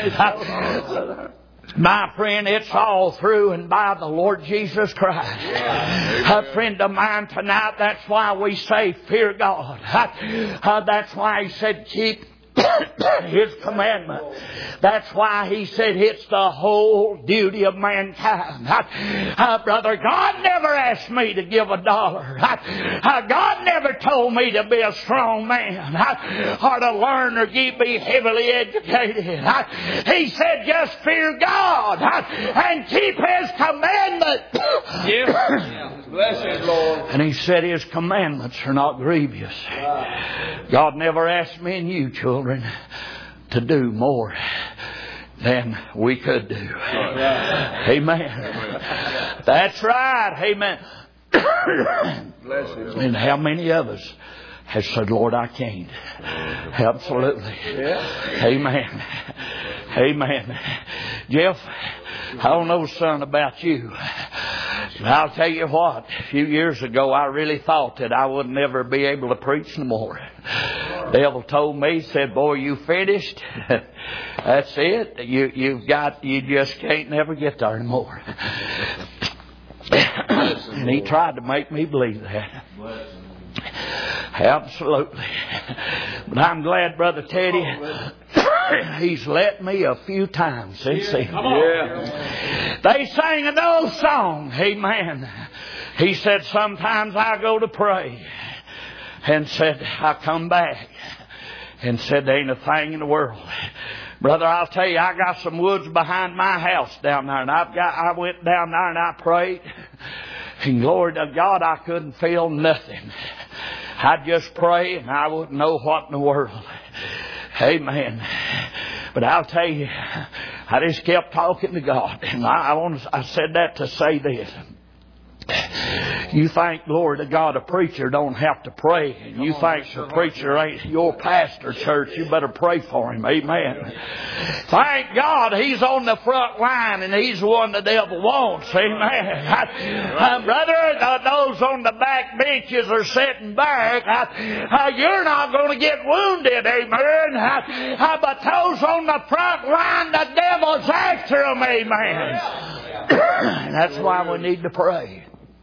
that. My friend, it's all through and by the Lord Jesus Christ. Yeah. A friend of mine tonight, that's why we say, fear God. Uh, that's why He said, keep His commandment. That's why He said it's the whole duty of mankind. Uh, brother, God never asked me to give a dollar. Uh, God never told me to be a strong man uh, or to learn or be heavily educated. Uh, he said just fear God uh, and keep His commandment. Yeah. Bless Him, Lord. And He said His commandments are not grievous. God never asked me and you, children, to do more than we could do. Amen. That's right. Amen. And how many of us has said, Lord, I can't. Absolutely. Amen. Amen. Jeff, I don't know, son, about you. And I'll tell you what, a few years ago I really thought that I would never be able to preach no more. The devil told me, said, boy, you finished. That's it. You, you've got, you just can't never get there anymore. And he tried to make me believe that. Absolutely. But I'm glad, Brother Teddy, he's let me a few times since then. Yeah. They sang an old song, amen. He said, sometimes I go to pray. And said, I come back. And said, there ain't a thing in the world. Brother, I'll tell you, I got some woods behind my house down there. And I've got, I went down there and I prayed. And glory to God, I couldn't feel nothing. I'd just pray and I wouldn't know what in the world. Amen. But I'll tell you, I just kept talking to God. And I, I, want to, I said that to say this. You think, glory to God, a preacher don't have to pray. And you think the preacher ain't your pastor, church, you better pray for him. Amen. Thank God he's on the front line and he's the one the devil wants. Amen. Uh, brother, uh, those on the back benches are sitting back. Uh, uh, you're not going to get wounded. Amen. Uh, uh, but those on the front line, the devil's after them. Amen. That's why we need to pray.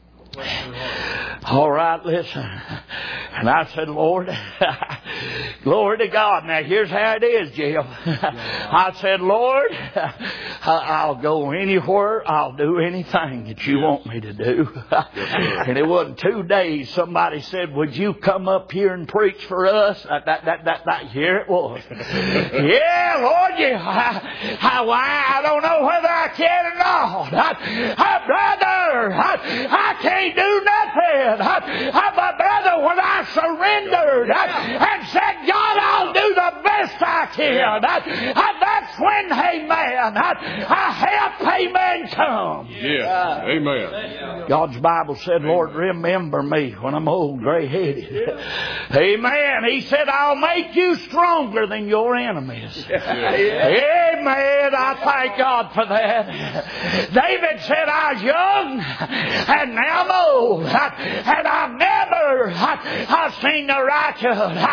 All right, listen. And I said, Lord, glory to God. Now, here's how it is, Jill. I said, Lord, I'll go anywhere. I'll do anything that you want me to do. And it wasn't two days. Somebody said, would you come up here and preach for us? That, that, that, that, that here it was. Yeah, Lord, yeah. I, I, I don't know whether I can or not. I, I, brother, I, I can't do nothing. I, I, my brother, when I surrendered I, and said, God, I'll do the best I can. I, I, that's when, amen, I, I help, amen, come. Yeah, amen. God's Bible said, Lord, remember me when I'm old, gray-headed. Amen. He said, I'll make you stronger than your enemies. Amen. I thank God for that. David said, I was young, and now I'm old, and I've never I, I've seen the righteous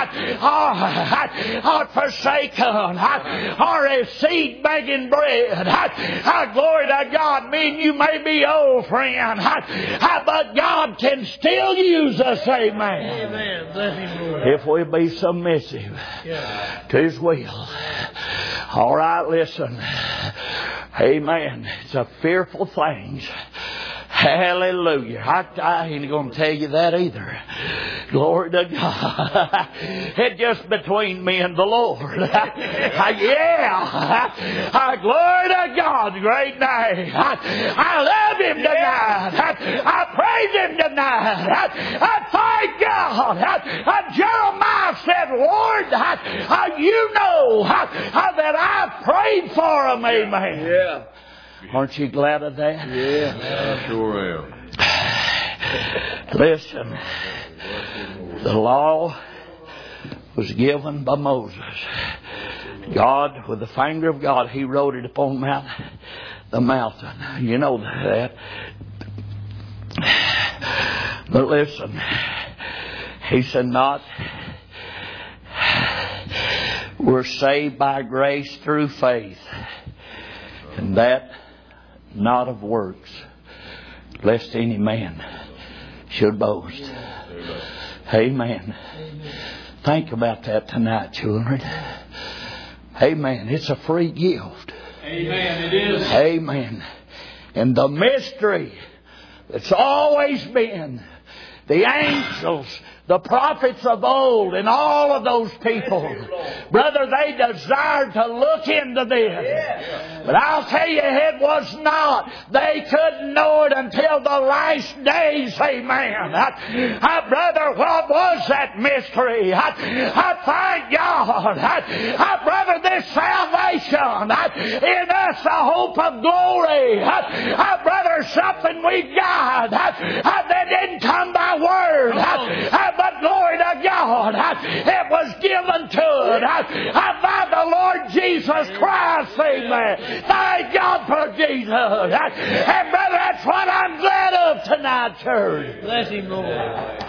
or, or forsaken or a seed begging bread. I, glory to God. Me and you may be old, friend, I, but God can still use us. Amen. Amen. If we be submissive yeah. to His will. All right, listen. Amen. It's a fearful thing. Hallelujah. I, I ain't going to tell you that either. Glory to God. It's just between me and the Lord. Yeah. I, glory to God. Great night. I, I love Him tonight. I, I praise Him tonight. I, I thank God. I, I, Jeremiah said, Lord, I, I, you know I, I, that I've prayed for Him. Amen. Yeah. Aren't you glad of that? Yeah, I sure am. Listen, the law was given by Moses. God, with the finger of God, He wrote it upon Mount, the mountain. You know that. But listen, He said not, we're saved by grace through faith. And that not of works, lest any man should boast. Amen. Amen. Think about that tonight, children. Amen. It's a free gift. Amen. It is. Amen. And the mystery that's always been the angels, the prophets of old, and all of those people, brother, they desired to look into this. But I'll tell you, it was not. They couldn't know it until the last days. Amen. I, I, brother, what was that mystery? I, I thank God. I, I, brother, this salvation I, in us, a hope of glory. I, I, brother, something we got I, I, that didn't come by word. I, I, but glory to God, it was given to it by the Lord Jesus Christ. Amen. Thank God for Jesus. And brother, that's what I'm glad of tonight, church. Bless Him, Lord.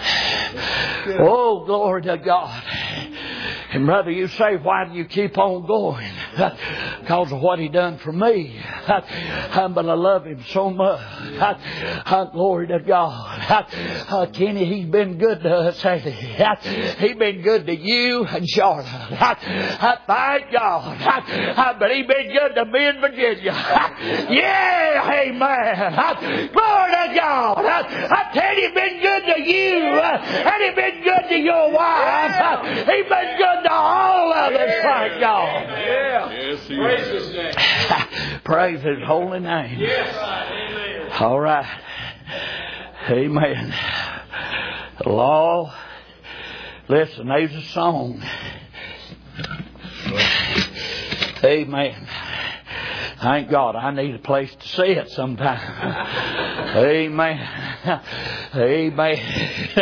Oh, glory to God. And brother, you say, why do you keep on going? because of what He done for me. But I love Him so much. Glory to God. Kenny, He's been good to us, hasn't He? He's been good to you and Charlotte. Thank God. But He's been good to me in Virginia. Yeah, amen. Glory to God. I tell you, He's been good to you. And He's been good to your wife. He's been good to all of us, thank God. Yeah. Yes, He Praise is. His name. Praise His holy name. Yes. Amen. All right. Amen. Law. Listen, there's a song. Amen. Thank God, I need a place to see it sometime. Amen. Amen.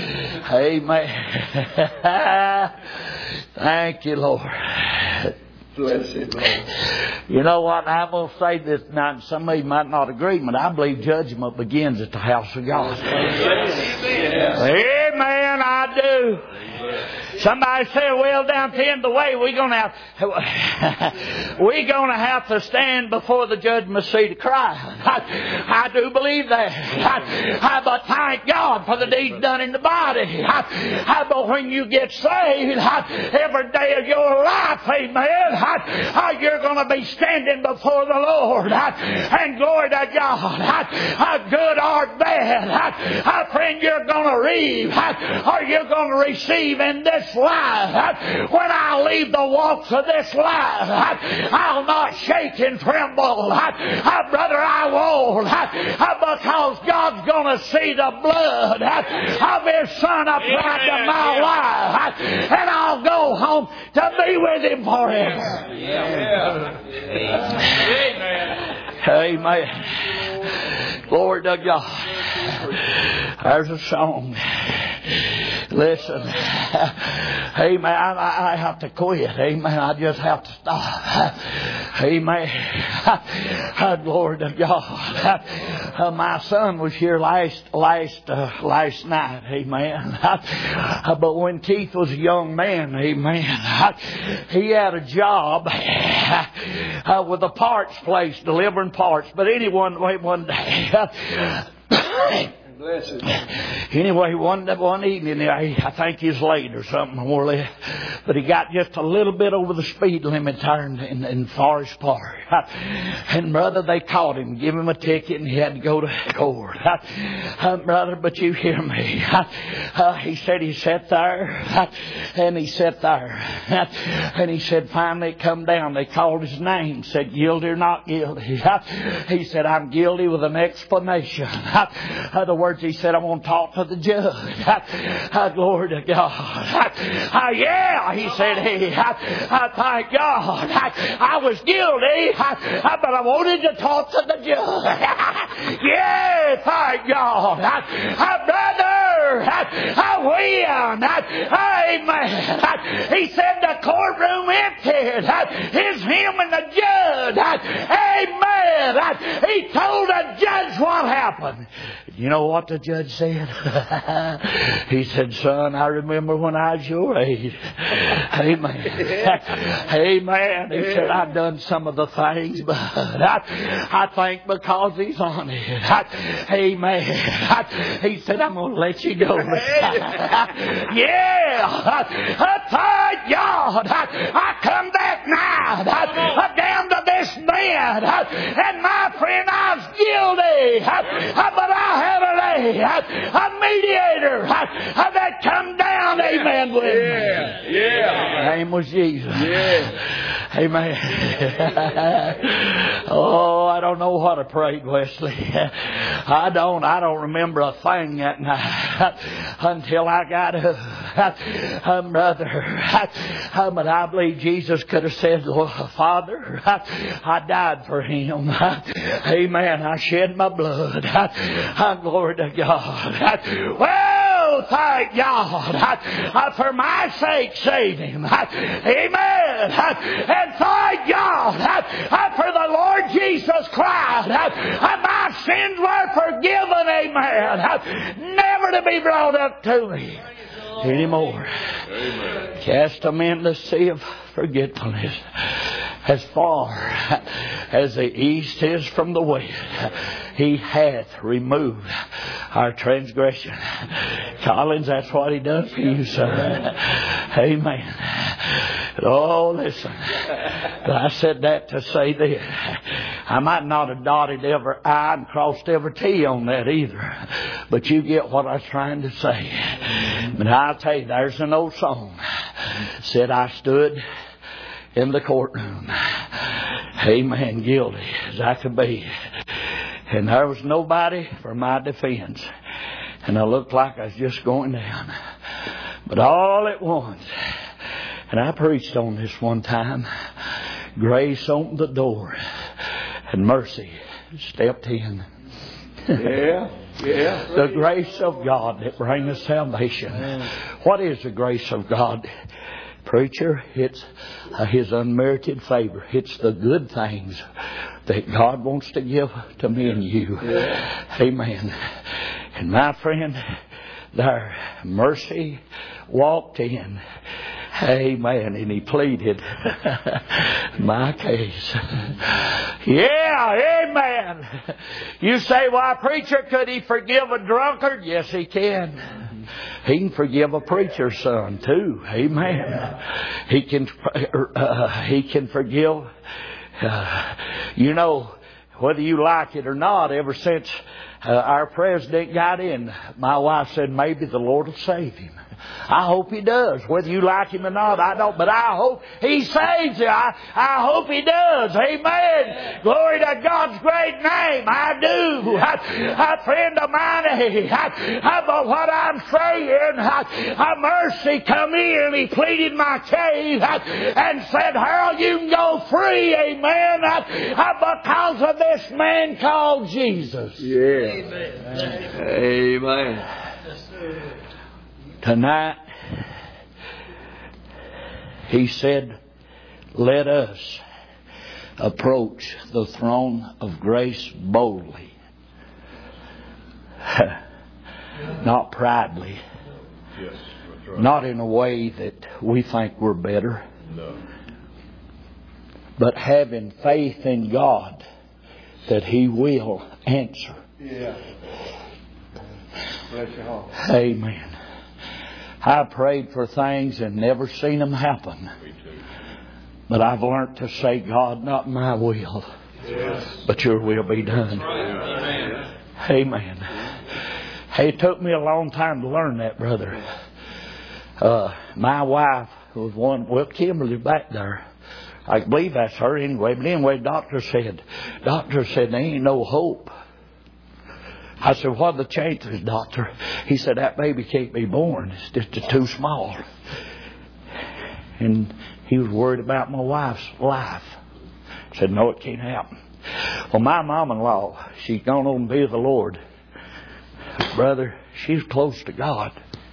Amen. Thank you, Lord. Bless Him, Lord. You know what? I'm going to say this now, and some of you might not agree, but I believe judgment begins at the house of God. Amen, I do. Somebody said, well, down to the end of the way, we're going to have, we're going to have to stand before the judgment seat of Christ. I, I do believe that. I, I, but thank God for the deeds done in the body. I, I, but when you get saved, I, every day of your life, amen, I, I, you're going to be standing before the Lord. I, and glory to God. I, I, good or bad. I, I, friend, you're going to reap. I, or you're going to receive in this life. When I leave the walks of this life, I'll not shake and tremble. Brother, I won't. Because God's going to see the blood of His Son applied to my life. And I'll go home to be with Him forever. Amen. Amen. Glory to God. There's a song. Listen, amen, I, I have to quit, amen, I just have to stop, amen, glory to God. Uh, my son was here last, last, uh, last night, amen, uh, but when Keith was a young man, amen, he had a job uh, with a parts place, delivering parts, but anyone, wait one day, Bless Him. Anyway, one one evening, I, I think he was late or something, more or less. But he got just a little bit over the speed limit there in, in, in Forest Park. And brother, they caught him, give him a ticket, and he had to go to court. Uh, brother, but you hear me. Uh, he said he sat there, and he sat there. And he said, finally it come down. They called his name, said guilty or not guilty. He said, I'm guilty with an explanation. The words he said, I'm going to talk to the judge. Glory to God. Uh, yeah, he said, hey, I, I thank God. I, I was guilty, I, but I wanted to talk to the judge. Yeah, thank God. I, I, brother, I, I win. I, amen. I, he said the courtroom emptied. It's him and the judge. I, amen. I, he told the judge what happened. You know what the judge said? He said, son, I remember when I was your age. Amen. Amen. He said, I've done some of the things, but I, I think because he's on it. I, amen. I, he said, I'm going to let you go. Yeah. I, thank God. I, I come back now. I, I down to this bed. I, and my friend, I was guilty. I, I, but I have a, a mediator that come down, amen, with me. Yeah, yeah. His name was Jesus. Yeah. Amen. Oh, I don't know what I prayed, Wesley. I don't, I don't remember a thing that night until I got up. Um, brother, but I believe Jesus could have said, Father, I died for him. Amen. I shed my blood. Glory to God. Well, thank God for my sake, save him. Amen. And thank God for the Lord Jesus Christ. My sins were forgiven. Amen. Never to be brought up to me anymore. Amen. Cast them in the sea of forgetfulness. as far as the east is from the west, He hath removed our transgression. Collins, that's what He done for you, son. Amen. Oh, listen. I said that to say this. I might not have dotted every I and crossed every T on that either. But you get what I was trying to say. But I'll tell you, there's an old song. Said I stood in the courtroom. Amen. Guilty as I could be. And there was nobody for my defense. And I looked like I was just going down. But all at once, and I preached on this one time, grace opened the door and mercy stepped in. Yeah, yeah. The grace of God that brings salvation. What is the grace of God? Preacher, it's His unmerited favor. It's the good things that God wants to give to me and you. Yeah. Amen. And my friend, there, mercy walked in. Amen. And He pleaded my case. Yeah, amen. You say, well, preacher, could He forgive a drunkard? Yes, He can. He can forgive a preacher's son too. Amen. He can, uh, He can forgive. Uh, you know, whether you like it or not, ever since uh, our president got in, my wife said maybe the Lord will save him. I hope He does. Whether you like Him or not, I don't. But I hope He saves you. I, I hope He does. Amen. Glory to God's great name. I do. I, a friend of mine, I, I, but what I'm saying, I, I mercy come in. He pleaded my case I, and said, Harold, you can go free. Amen. I, I, because of this man called Jesus. Yeah. Amen. Amen. Tonight, He said, let us approach the throne of grace boldly. Not proudly. Yes, that's right. Not in a way that we think we're better. No. But having faith in God that He will answer. Yeah. Bless your heart. Amen. I prayed for things and never seen them happen. Me too. But I've learned to say, God, not my will, Yes. but Your will be done. Amen. Amen. Hey, it took me a long time to learn that, brother. Uh, my wife was one, well, Kimberly back there. I believe that's her anyway. But anyway, doctor said, doctor said, there ain't no hope. I said, what are the chances, doctor? He said, that baby can't be born. It's just too small. And he was worried about my wife's life. I said, no, it can't happen. Well, my mom-in-law, she's gone on to be with the Lord. Brother, she's close to God.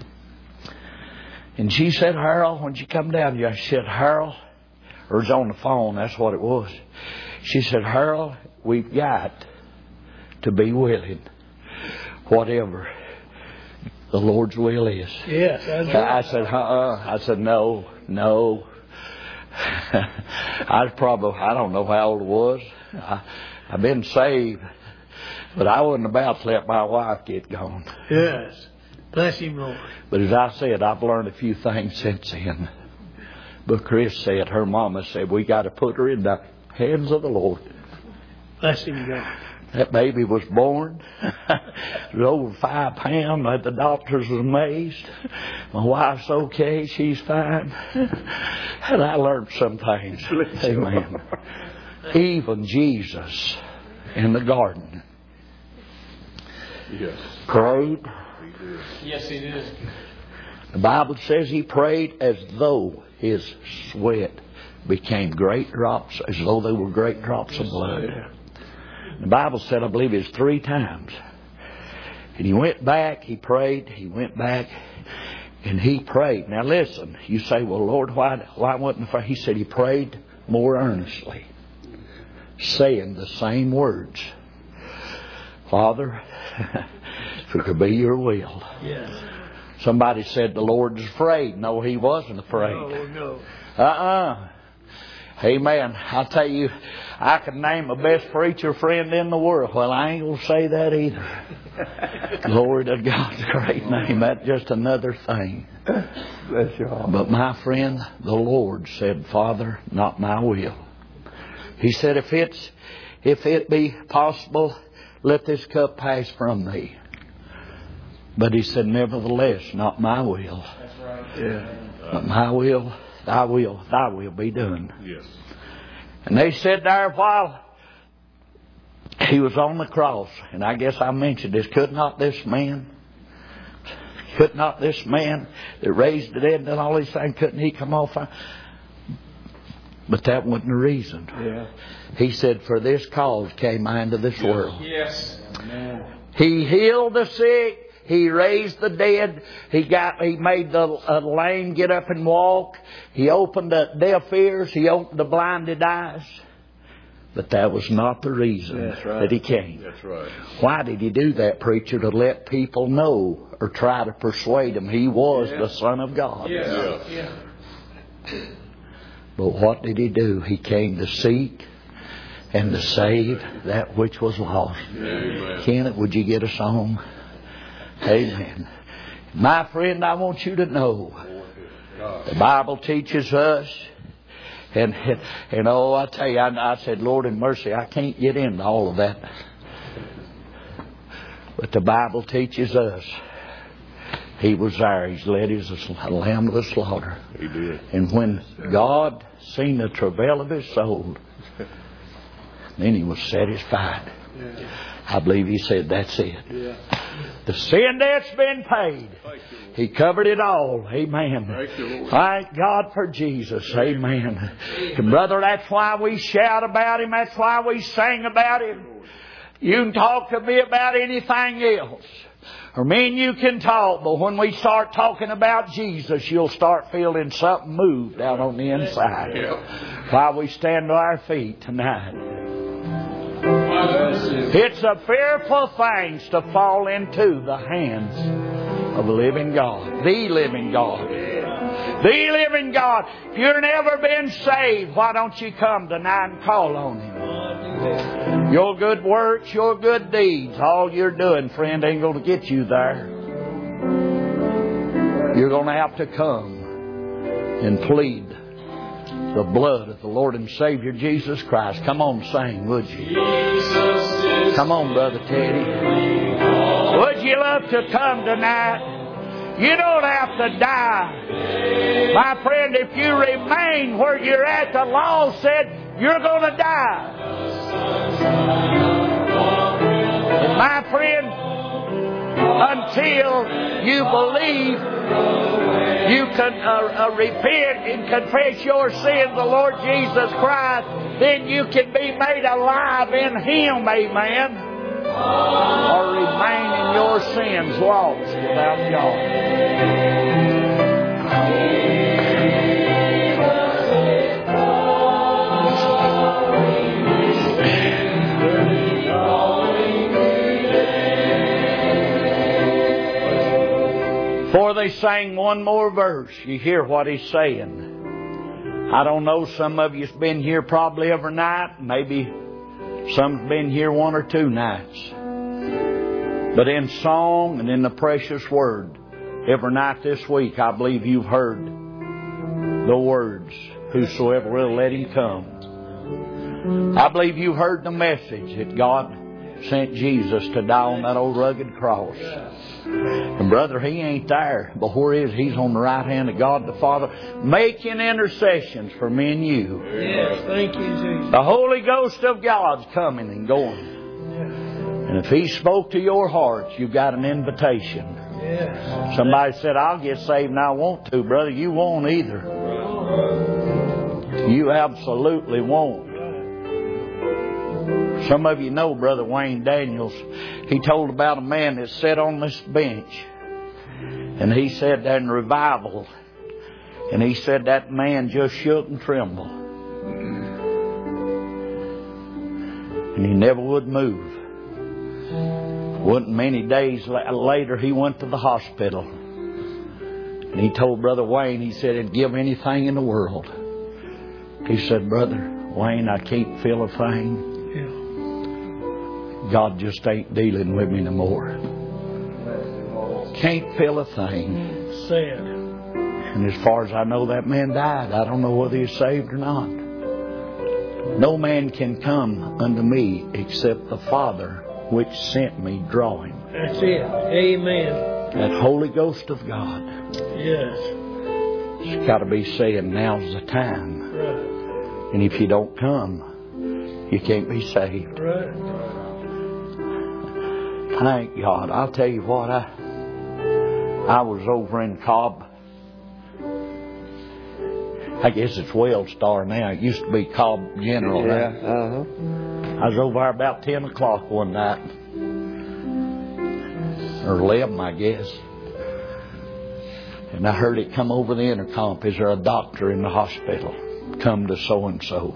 And she said, Harold, when she come down here, she said, Harold, or it's on the phone, that's what it was. She said, Harold, we've got to be willing. Whatever the Lord's will is. Yes, that's right. I said, uh-uh. I said, no, no. I was probably, I don't know how old I was. I, I've been saved, but I wasn't about to let my wife get gone. Yes. Bless Him, Lord. But as I said, I've learned a few things since then. But Chris said, her mama said, we got to put her in the hands of the Lord. Bless Him, God. That baby was born. It was over five pounds. The doctors was amazed. My wife's okay. She's fine. And I learned some things. Amen. Even Jesus in the garden Yes. prayed. Yes, He did. The Bible says He prayed as though His sweat became great drops, as though they were great drops of blood. The Bible said, I believe it's three times. And He went back, He prayed, He went back, and He prayed. Now listen, you say, well, Lord, why, why wasn't the He said He prayed more earnestly, saying the same words. Father, if it could be Your will. Yes. Somebody said the Lord's afraid. No, He wasn't afraid. No, no. Uh-uh. Amen. I'll tell you, I could name the best preacher friend in the world. Well, I ain't going to say that either. Glory to God's great name. That's just another thing. Bless you all. But my friend, the Lord said, Father, not my will. He said, if it's, if it be possible, let this cup pass from thee. But He said, nevertheless, not my will. That's right. Yeah. But my will, thy will, thy will be done. Yes. And they said there while He was on the cross, and I guess I mentioned this, could not this man, could not this man that raised the dead and done all these things, couldn't he come off? But that wasn't the reason. Yeah. He said, for this cause came I into this world. Yes. He healed the sick. He raised the dead. He got. He made the uh, lame get up and walk. He opened the deaf ears. He opened the blinded eyes. But that was not the reason That's right. that He came. That's right. Why did He do that, preacher? To let people know or try to persuade them He was Yeah. the Son of God. Yes. Yeah. But what did He do? He came to seek and to save that which was lost. Amen. Kenneth, would you get a song? Amen. My friend, I want you to know the Bible teaches us, and and oh, I tell you, I, I said, Lord in mercy, I can't get into all of that. But the Bible teaches us He was there. He's led as a lamb to the slaughter. He did. And when God seen the travail of His soul, then He was satisfied. I believe He said, that's it. Yeah. The sin debt's been paid. Thank you, Lord. He covered it all. Amen. Thank you, Lord. Thank God for Jesus. Amen. And brother, that's why we shout about Him. That's why we sing about Him. You can talk to me about anything else. Or me and you can talk, but when we start talking about Jesus, you'll start feeling something move down on the inside. Yeah. While we stand to our feet tonight. It's a fearful thing to fall into the hands of the living God. The living God. The living God. If you've never been saved, why don't you come tonight and call on Him? Your good works, your good deeds, all you're doing, friend, ain't going to get you there. You're going to have to come and plead the blood of the Lord and Savior Jesus Christ. Come on, sing, would you? Come on, Brother Teddy. Would you love to come tonight? You don't have to die. My friend, if you remain where you're at, the law said you're going to die. And my friend, until you believe, you can uh, uh, repent and confess your sins to the Lord Jesus Christ, then you can be made alive in Him, amen. Or remain in your sins lost without God. Before they sang one more verse, you hear what he's saying. I don't know, some of you's been here probably every night. Maybe some's been here one or two nights. But in song and in the precious word, every night this week, I believe you've heard the words, whosoever will, let him come. I believe you heard the message that God sent Jesus to die on that old rugged cross. And brother, He ain't there, but where is He's on the right hand of God the Father, making intercessions for me and you. Yes, thank you, Jesus. The Holy Ghost of God's coming and going. And if He spoke to your hearts, you've got an invitation. Yes. Somebody said, I'll get saved and I want to. Brother, you won't either. You absolutely won't. Some of you know Brother Wayne Daniels. He told about a man that sat on this bench. And he said that in revival. And he said that man just shook and trembled. And he never would move. Wasn't many days later he went to the hospital. And he told Brother Wayne, he said he'd give anything in the world He said, Brother Wayne, I can't feel a thing. God just ain't dealing with me no more. Can't feel a thing. Sad. And as far as I know, that man died. I don't know whether he's saved or not. No man can come unto me except the Father which sent me draw him. That's it. Amen. That Holy Ghost of God. Yes. It's got to be saying, now's the time. Right. And if you don't come, you can't be saved. Right. Thank God. I'll tell you what, I I was over in Cobb. I guess it's Wellstar now. It used to be Cobb General. Yeah. Now. Uh-huh. I was over there about ten o'clock one night. Or eleven, I guess. And I heard it come over the intercom. Is there a doctor in the hospital? Come to so-and-so.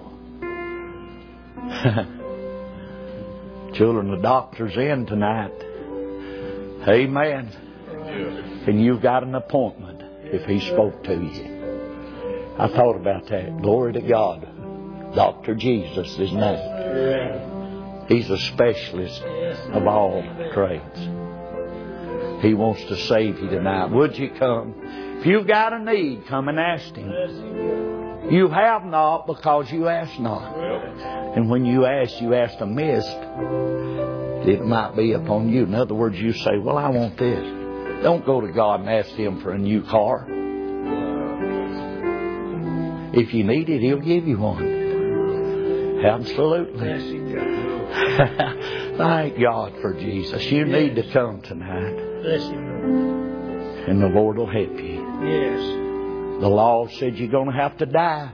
Children, the doctor's in tonight. Amen. And you've got an appointment if he spoke to you. I thought about that. Glory to God. Doctor Jesus is name. He's a specialist of all trades. He wants to save you tonight. Would you come? If you've got a need, come and ask Him. You have not because you ask not. And when you ask, you ask amiss. It might be upon you. In other words, you say, well, I want this. Don't go to God and ask Him for a new car. If you need it, He'll give you one. Absolutely. Thank God for Jesus. You need to come tonight. And the Lord will help you. Yes. The law said you're going to have to die.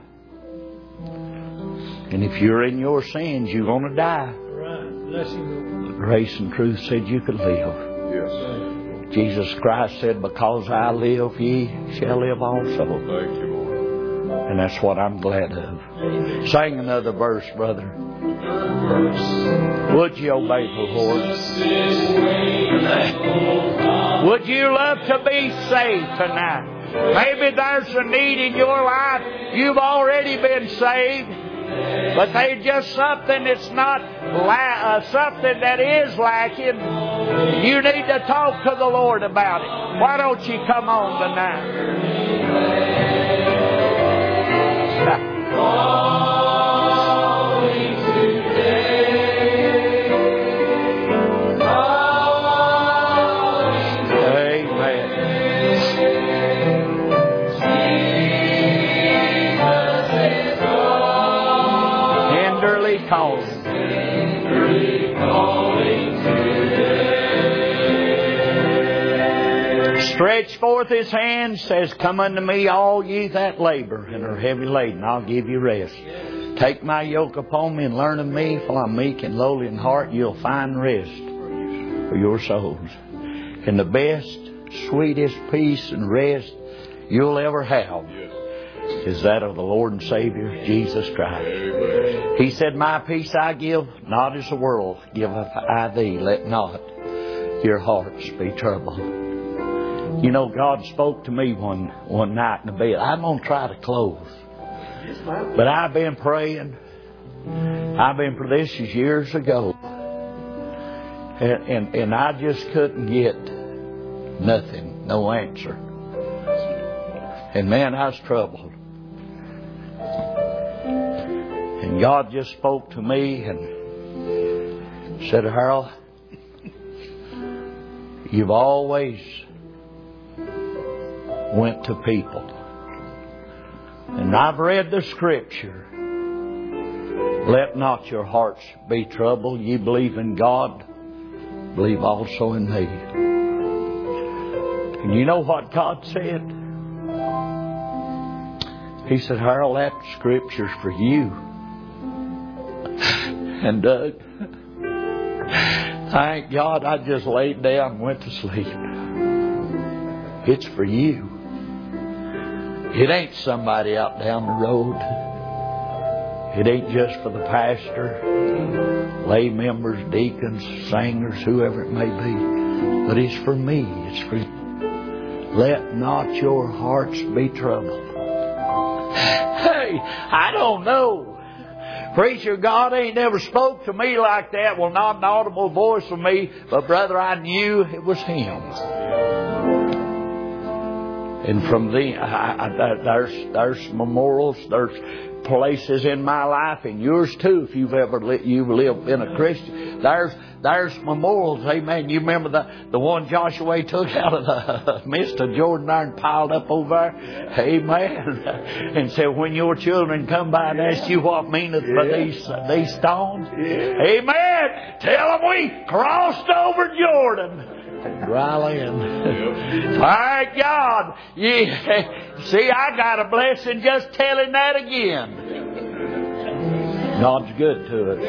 And if you're in your sins, you're going to die. Right. Bless you. Grace and truth said you could live. Yes. Jesus Christ said, because I live, ye shall live also. Thank you, Lord. And that's what I'm glad of. Sing another verse, brother. Would you obey the Lord? Would you love to be saved tonight? Maybe there's a need in your life. You've already been saved. But there's just something that's not, la- uh, something that is lacking. You need to talk to the Lord about it. Why don't you come on tonight? Calling. Stretch forth His hand, says, come unto me, all ye that labor and are heavy laden, I'll give you rest. Take my yoke upon me and learn of me, for I'm meek and lowly in heart, you'll find rest for your souls. And the best, sweetest peace and rest you'll ever have is that of the Lord and Savior, Jesus Christ. He said, my peace I give, not as the world giveth I thee. Let not your hearts be troubled. You know, God spoke to me one, one night in the bed. I'm going to try to close. But I've been praying. I've been, for this is years ago. And, and, and I just couldn't get nothing, no answer. And man, I was troubled. And God just spoke to me and said, Harold, you've always went to people. And I've read the scripture. Let not your hearts be troubled. Ye believe in God, believe also in me. And you know what God said? He said, Harold, that scripture's for you. And Doug, thank God I just laid down and went to sleep. It's for you. It ain't somebody out down the road. It ain't just for the pastor, lay members, deacons, singers, whoever it may be. But it's for me. It's for you. Let not your hearts be troubled. Hey, I don't know. Preacher, God ain't never spoke to me like that. Well, not an audible voice from me, but brother, I knew it was Him. And from then, I, I, there's there's memorials, there's places in my life, and yours too, if you've ever li- you've lived been a Christian. There's there's memorials, amen. You remember the, the one Joshua took out of the midst of Jordan there and piled up over there? Amen. And said, when your children come by and ask you what meaneth for these, these stones, amen, tell them we crossed over Jordan. Dry land. Thank God. Yeah. See, I got a blessing just telling that again. God's good to us.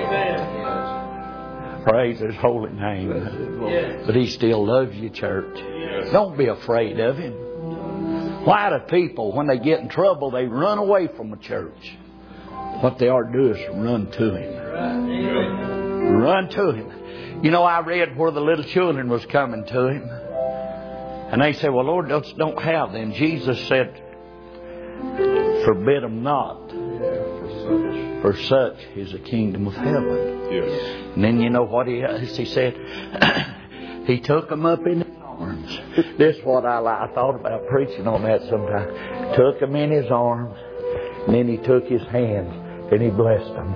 Praise His holy name. But He still loves you, church. Don't be afraid of Him. Why do people, when they get in trouble, they run away from the church? What they ought to do is run to Him. Run to Him. You know, I read where the little children was coming to Him. And they said, well, Lord, don't, don't have them. Jesus said, forbid them not. For such is the kingdom of heaven. Yes. And then you know what He, he said? He took them up in His arms. This is what I, I thought about preaching on that sometime. Took them in His arms. And then He took His hands and He blessed them.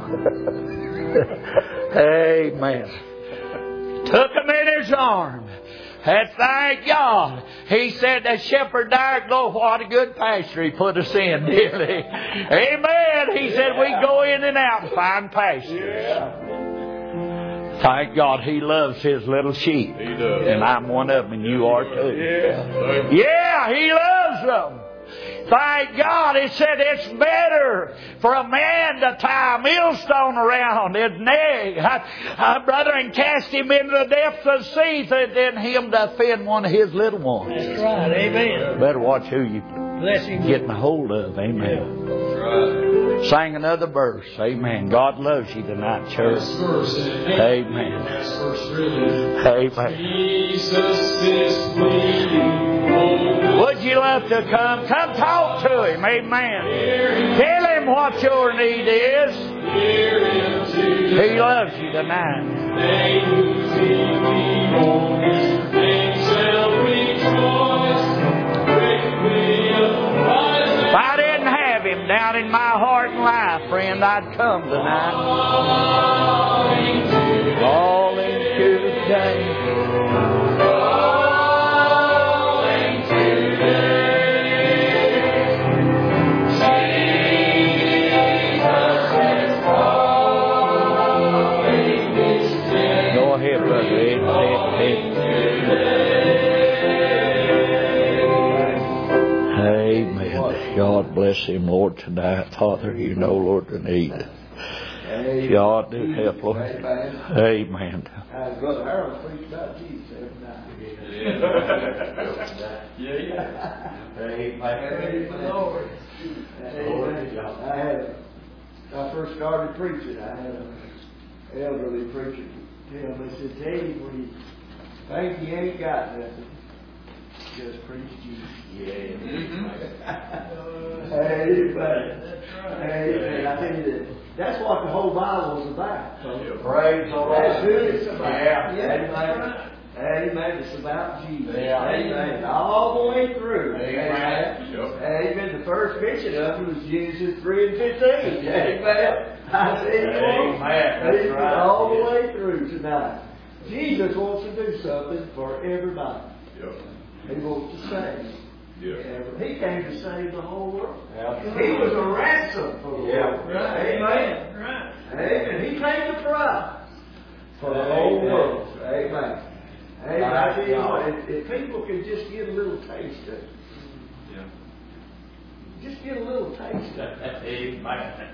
Amen. Took him in His arms. And thank God. He said that shepherd there, go what a good pasture He put us in, dearly. Amen. He said we go in and out and find pastures. Thank God He loves His little sheep. He does. And I'm one of them and you are too. Yeah. Yeah, He loves them. Thank God. It said it's better for a man to tie a millstone around his neck, uh, uh, brother, and cast him into the depths of the sea than him to offend one of His little ones. That's right. Amen. Better watch who you Bless Him. getting a hold of. Amen. Sang another verse. Amen. God loves you tonight, church. Amen. Amen. Jesus is bleeding. Would you love to come? Come talk to Him. Amen. Tell Him what your need is. He loves you tonight. They who see me born, they shall rejoice. Quickly arise. If I didn't have Him down in my heart and life, friend, I'd come tonight. All into the day. Amen. God bless him, Lord, tonight. Father, you know, Lord, the need. God, do help, Lord. Amen. Brother Harold preached about Jesus every night. Yeah, yeah. Amen. Praise the Lord. Amen. I had, when I first started preaching, I had an elderly preacher tell me, he said, Teddy, when you think you ain't got nothing, just preach Jesus. Yeah. Amen. Amen. I tell you that. That's what the whole Bible is about. So Praise the Lord. that's who it's about. Yeah. Amen. Amen. It's about Jesus. Yeah. Amen. All the way through. Amen. Yep. Amen. The first mention of it was Genesis three and fifteen. Amen. I tell you what. Amen. That's right. All the way through tonight. Jesus wants to do something for everybody. Yep. He wants to save. Yes. He came to save the whole world. Yeah. He was a ransom for the Yeah. world. Amen. Right. Amen. He paid the price for the whole world. Amen. Amen. I tell you what, if, if people could just get a little taste of it. Yeah. Just get a little taste of it. Amen.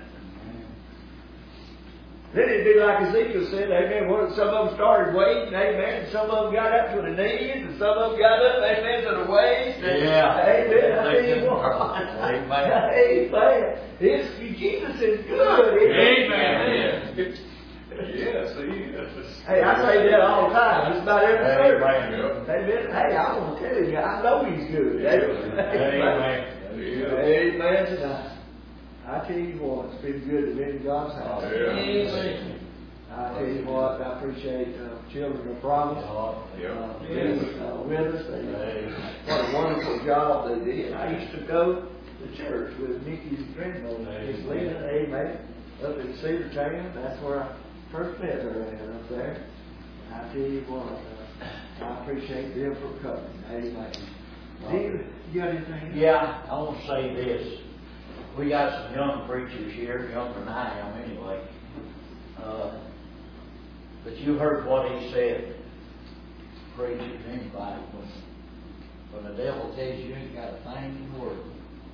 Then it'd be like Ezekiel said, amen, what, some of them started waiting, amen, and some of them got up to the knees, and some of them got up, amen, to the waist. And, Yeah. Amen. I tell you what. Amen. Amen. It's, Jesus is good. Amen. Yes, he is. Hey, I say that all the time. It's about every service. Amen. Amen. Hey, I want to tell you, I know He's good. Amen. Amen. Amen tonight. I tell you what, it's been good to be in God's house. Amen. I tell you what, I appreciate uh, Children of Promise uh, being uh, with us. They, what a wonderful job they did. I used to go to church with Nikki's grandmother, Miss Lena, amen, up in Cedar Town. That's where I first met her at, up there. And I tell you what, uh, I appreciate them for coming. Amen. Steve, you got anything? Yeah, I want to say this. We got some young preachers here, younger than I am anyway. Uh, but you heard what he said. Preachers, anybody, when, when the devil tells you you ain't got a thing in the world.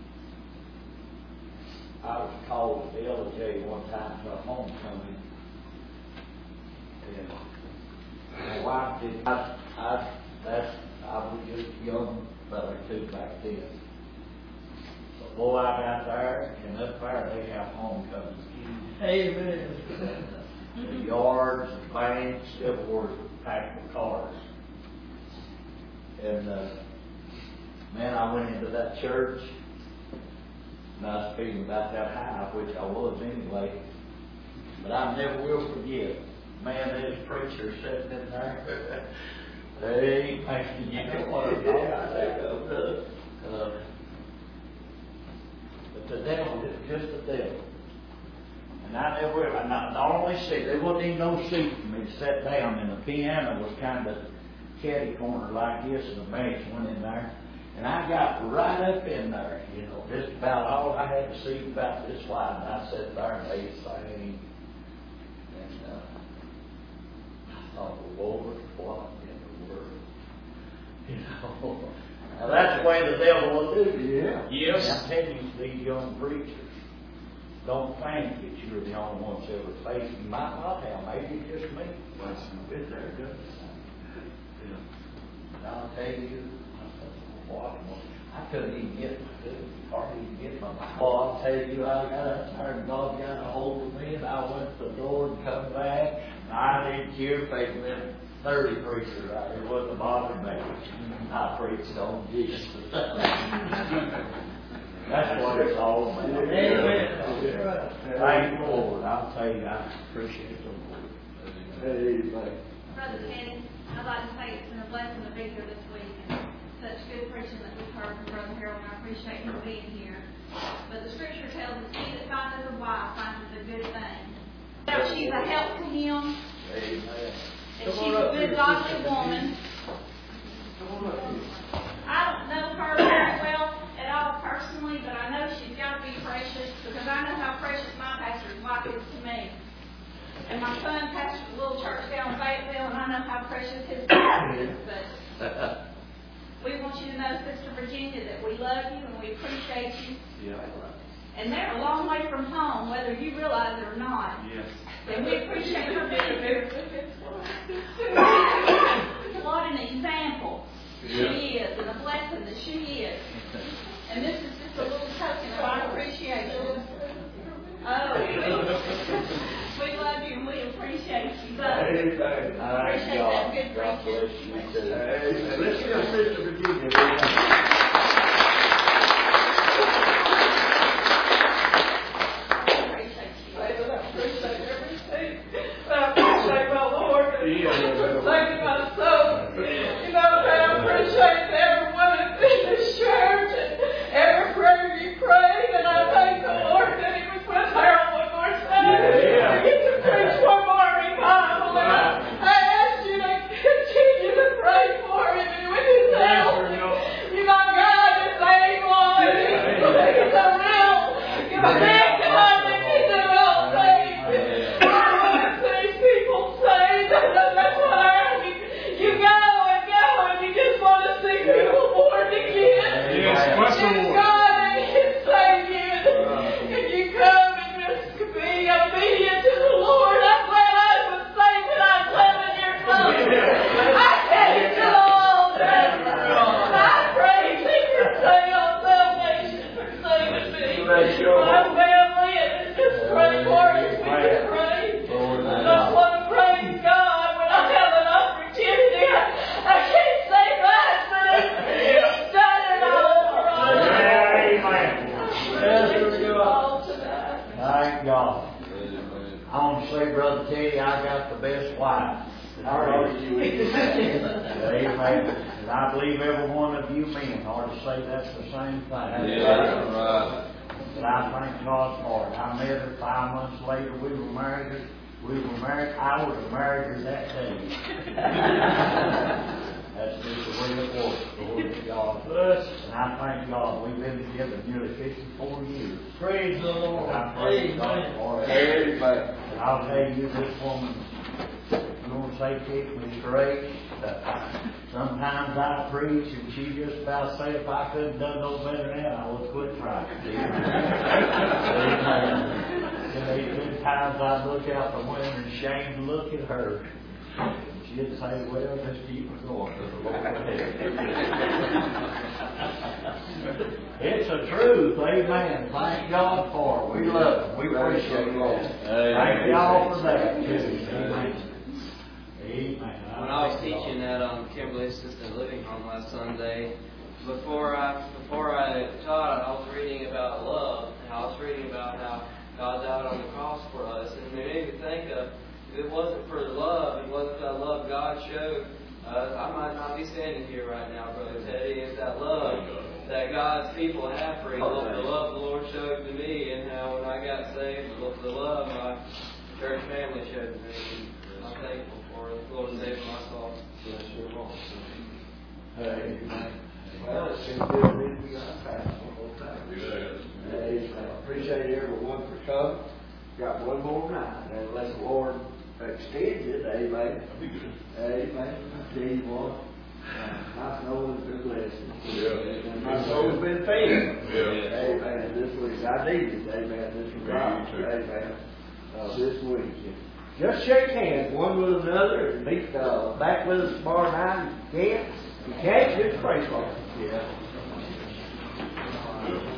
I was called to the L J one time to a homecoming. And my wife did, I, I, that's, I was just a young fella too back then. But boy, I got there, and up there they have homecomings. Amen. The yards, the banks, everywhere packed with cars. And uh, man, I went into that church, and I was feeling about that high, which I was anyway. But I never will forget. Man, there's preachers sitting in there. Hey, man, you know what I'm talking about. Uh, but the devil is just the devil. And I never, I not normally see, there wasn't even no seat for me to sit down, and the piano was kind of catty corner like this, and the bass went in there. And I got right up in there, you know, just about all I had to see about this wide. And I sat there and they sang. And uh, I thought, Lord, what in the world? You know, now that's the way the devil will do you. Yeah. Yes. I'm telling you, these young preachers, don't think that you're the only ones that ever faced. You might not have. Maybe it's just me. Been there, done it. And I'll tell you, what, I couldn't even get my food. Hardly even get my Oh, I'll tell you, I got up there and God got a hold of me, and I went to the door and come back. And I didn't care if they went thirty preachers out there. It wasn't bothering me. I preached on Jesus. That's what it's all about. Amen. Thank the Lord. I'll tell you, I appreciate the Lord. Amen. Brother Kenny, I'd like to say it's been a blessing to be here this week, and such good preaching that we've heard from Brother Harold, and I appreciate him being here. But the scripture tells us, he that findeth a wife findeth a good thing. So she's a help to him, Amen. and she's a good, godly woman. I don't know her very well at all personally, but I know she's got to be precious, because I know how precious my pastor's wife is to me. And my son pastors a little church down in Fayetteville, and I know how precious his wife is. But we want you to know, Sister Virginia, that we love you and we appreciate you. Yeah. And they're a long way from home, whether you realize it or not. Yes. And we appreciate her being here. What an example she is, and a blessing that she is. And this is just a little token of our appreciation. Oh, we, we love you and we appreciate you both. Amen. Appreciate that good God bless preaching. you too. Amen. Let's give Sister Virginia. You know, tell you I got the best wife. Amen. And I believe every one of you men ought to say that's the same thing. Yeah, right. But I thank God for it. I met her five months later. We were married. We were married. I would have married her that day. That's just the way it was. Glory to God. And I thank God. We've been together nearly fifty-four years. Praise the Lord. And I praise God for it. Amen. And I'll tell you, this woman, you want to say kick me straight. Uh, sometimes I preach and she just about say if I could have done no better than that, I would quit trying. And there's been times I'd look out the window and ashamed to look at her. She'd say, well, just keep her going. It's the truth, amen. Thank God for it. We love it. We appreciate it. Thank y'all for that, too. Amen. Amen. When I was teaching at um, Kimberly Assisted Living Home last Sunday, before I before I taught, I was reading about love, and I was reading about how God died on the cross for us, and it made me think of, if it wasn't for the love, it wasn't that love God showed, uh, I might not be standing here right now, Brother Teddy. It's that love that God's people have for Him, the love the Lord showed to me, and how when I got saved, the love my church family showed to me. I'm thankful for it. The Lord saved my soul. Bless your Lord. Amen. Well, it's been good reading we got past one more time. Amen. Appreciate everyone for coming. Got one more night. And unless the Lord extends it, amen. Amen. I tell you what, my soul has been blessed. Yeah. And my soul's been fed. Yeah. Amen. This week. I need it. Amen. This week. Amen. Uh, this week. Just shake hands one with another and meet uh, back with us tomorrow night if you can. If you can't, just pray for us. Yeah.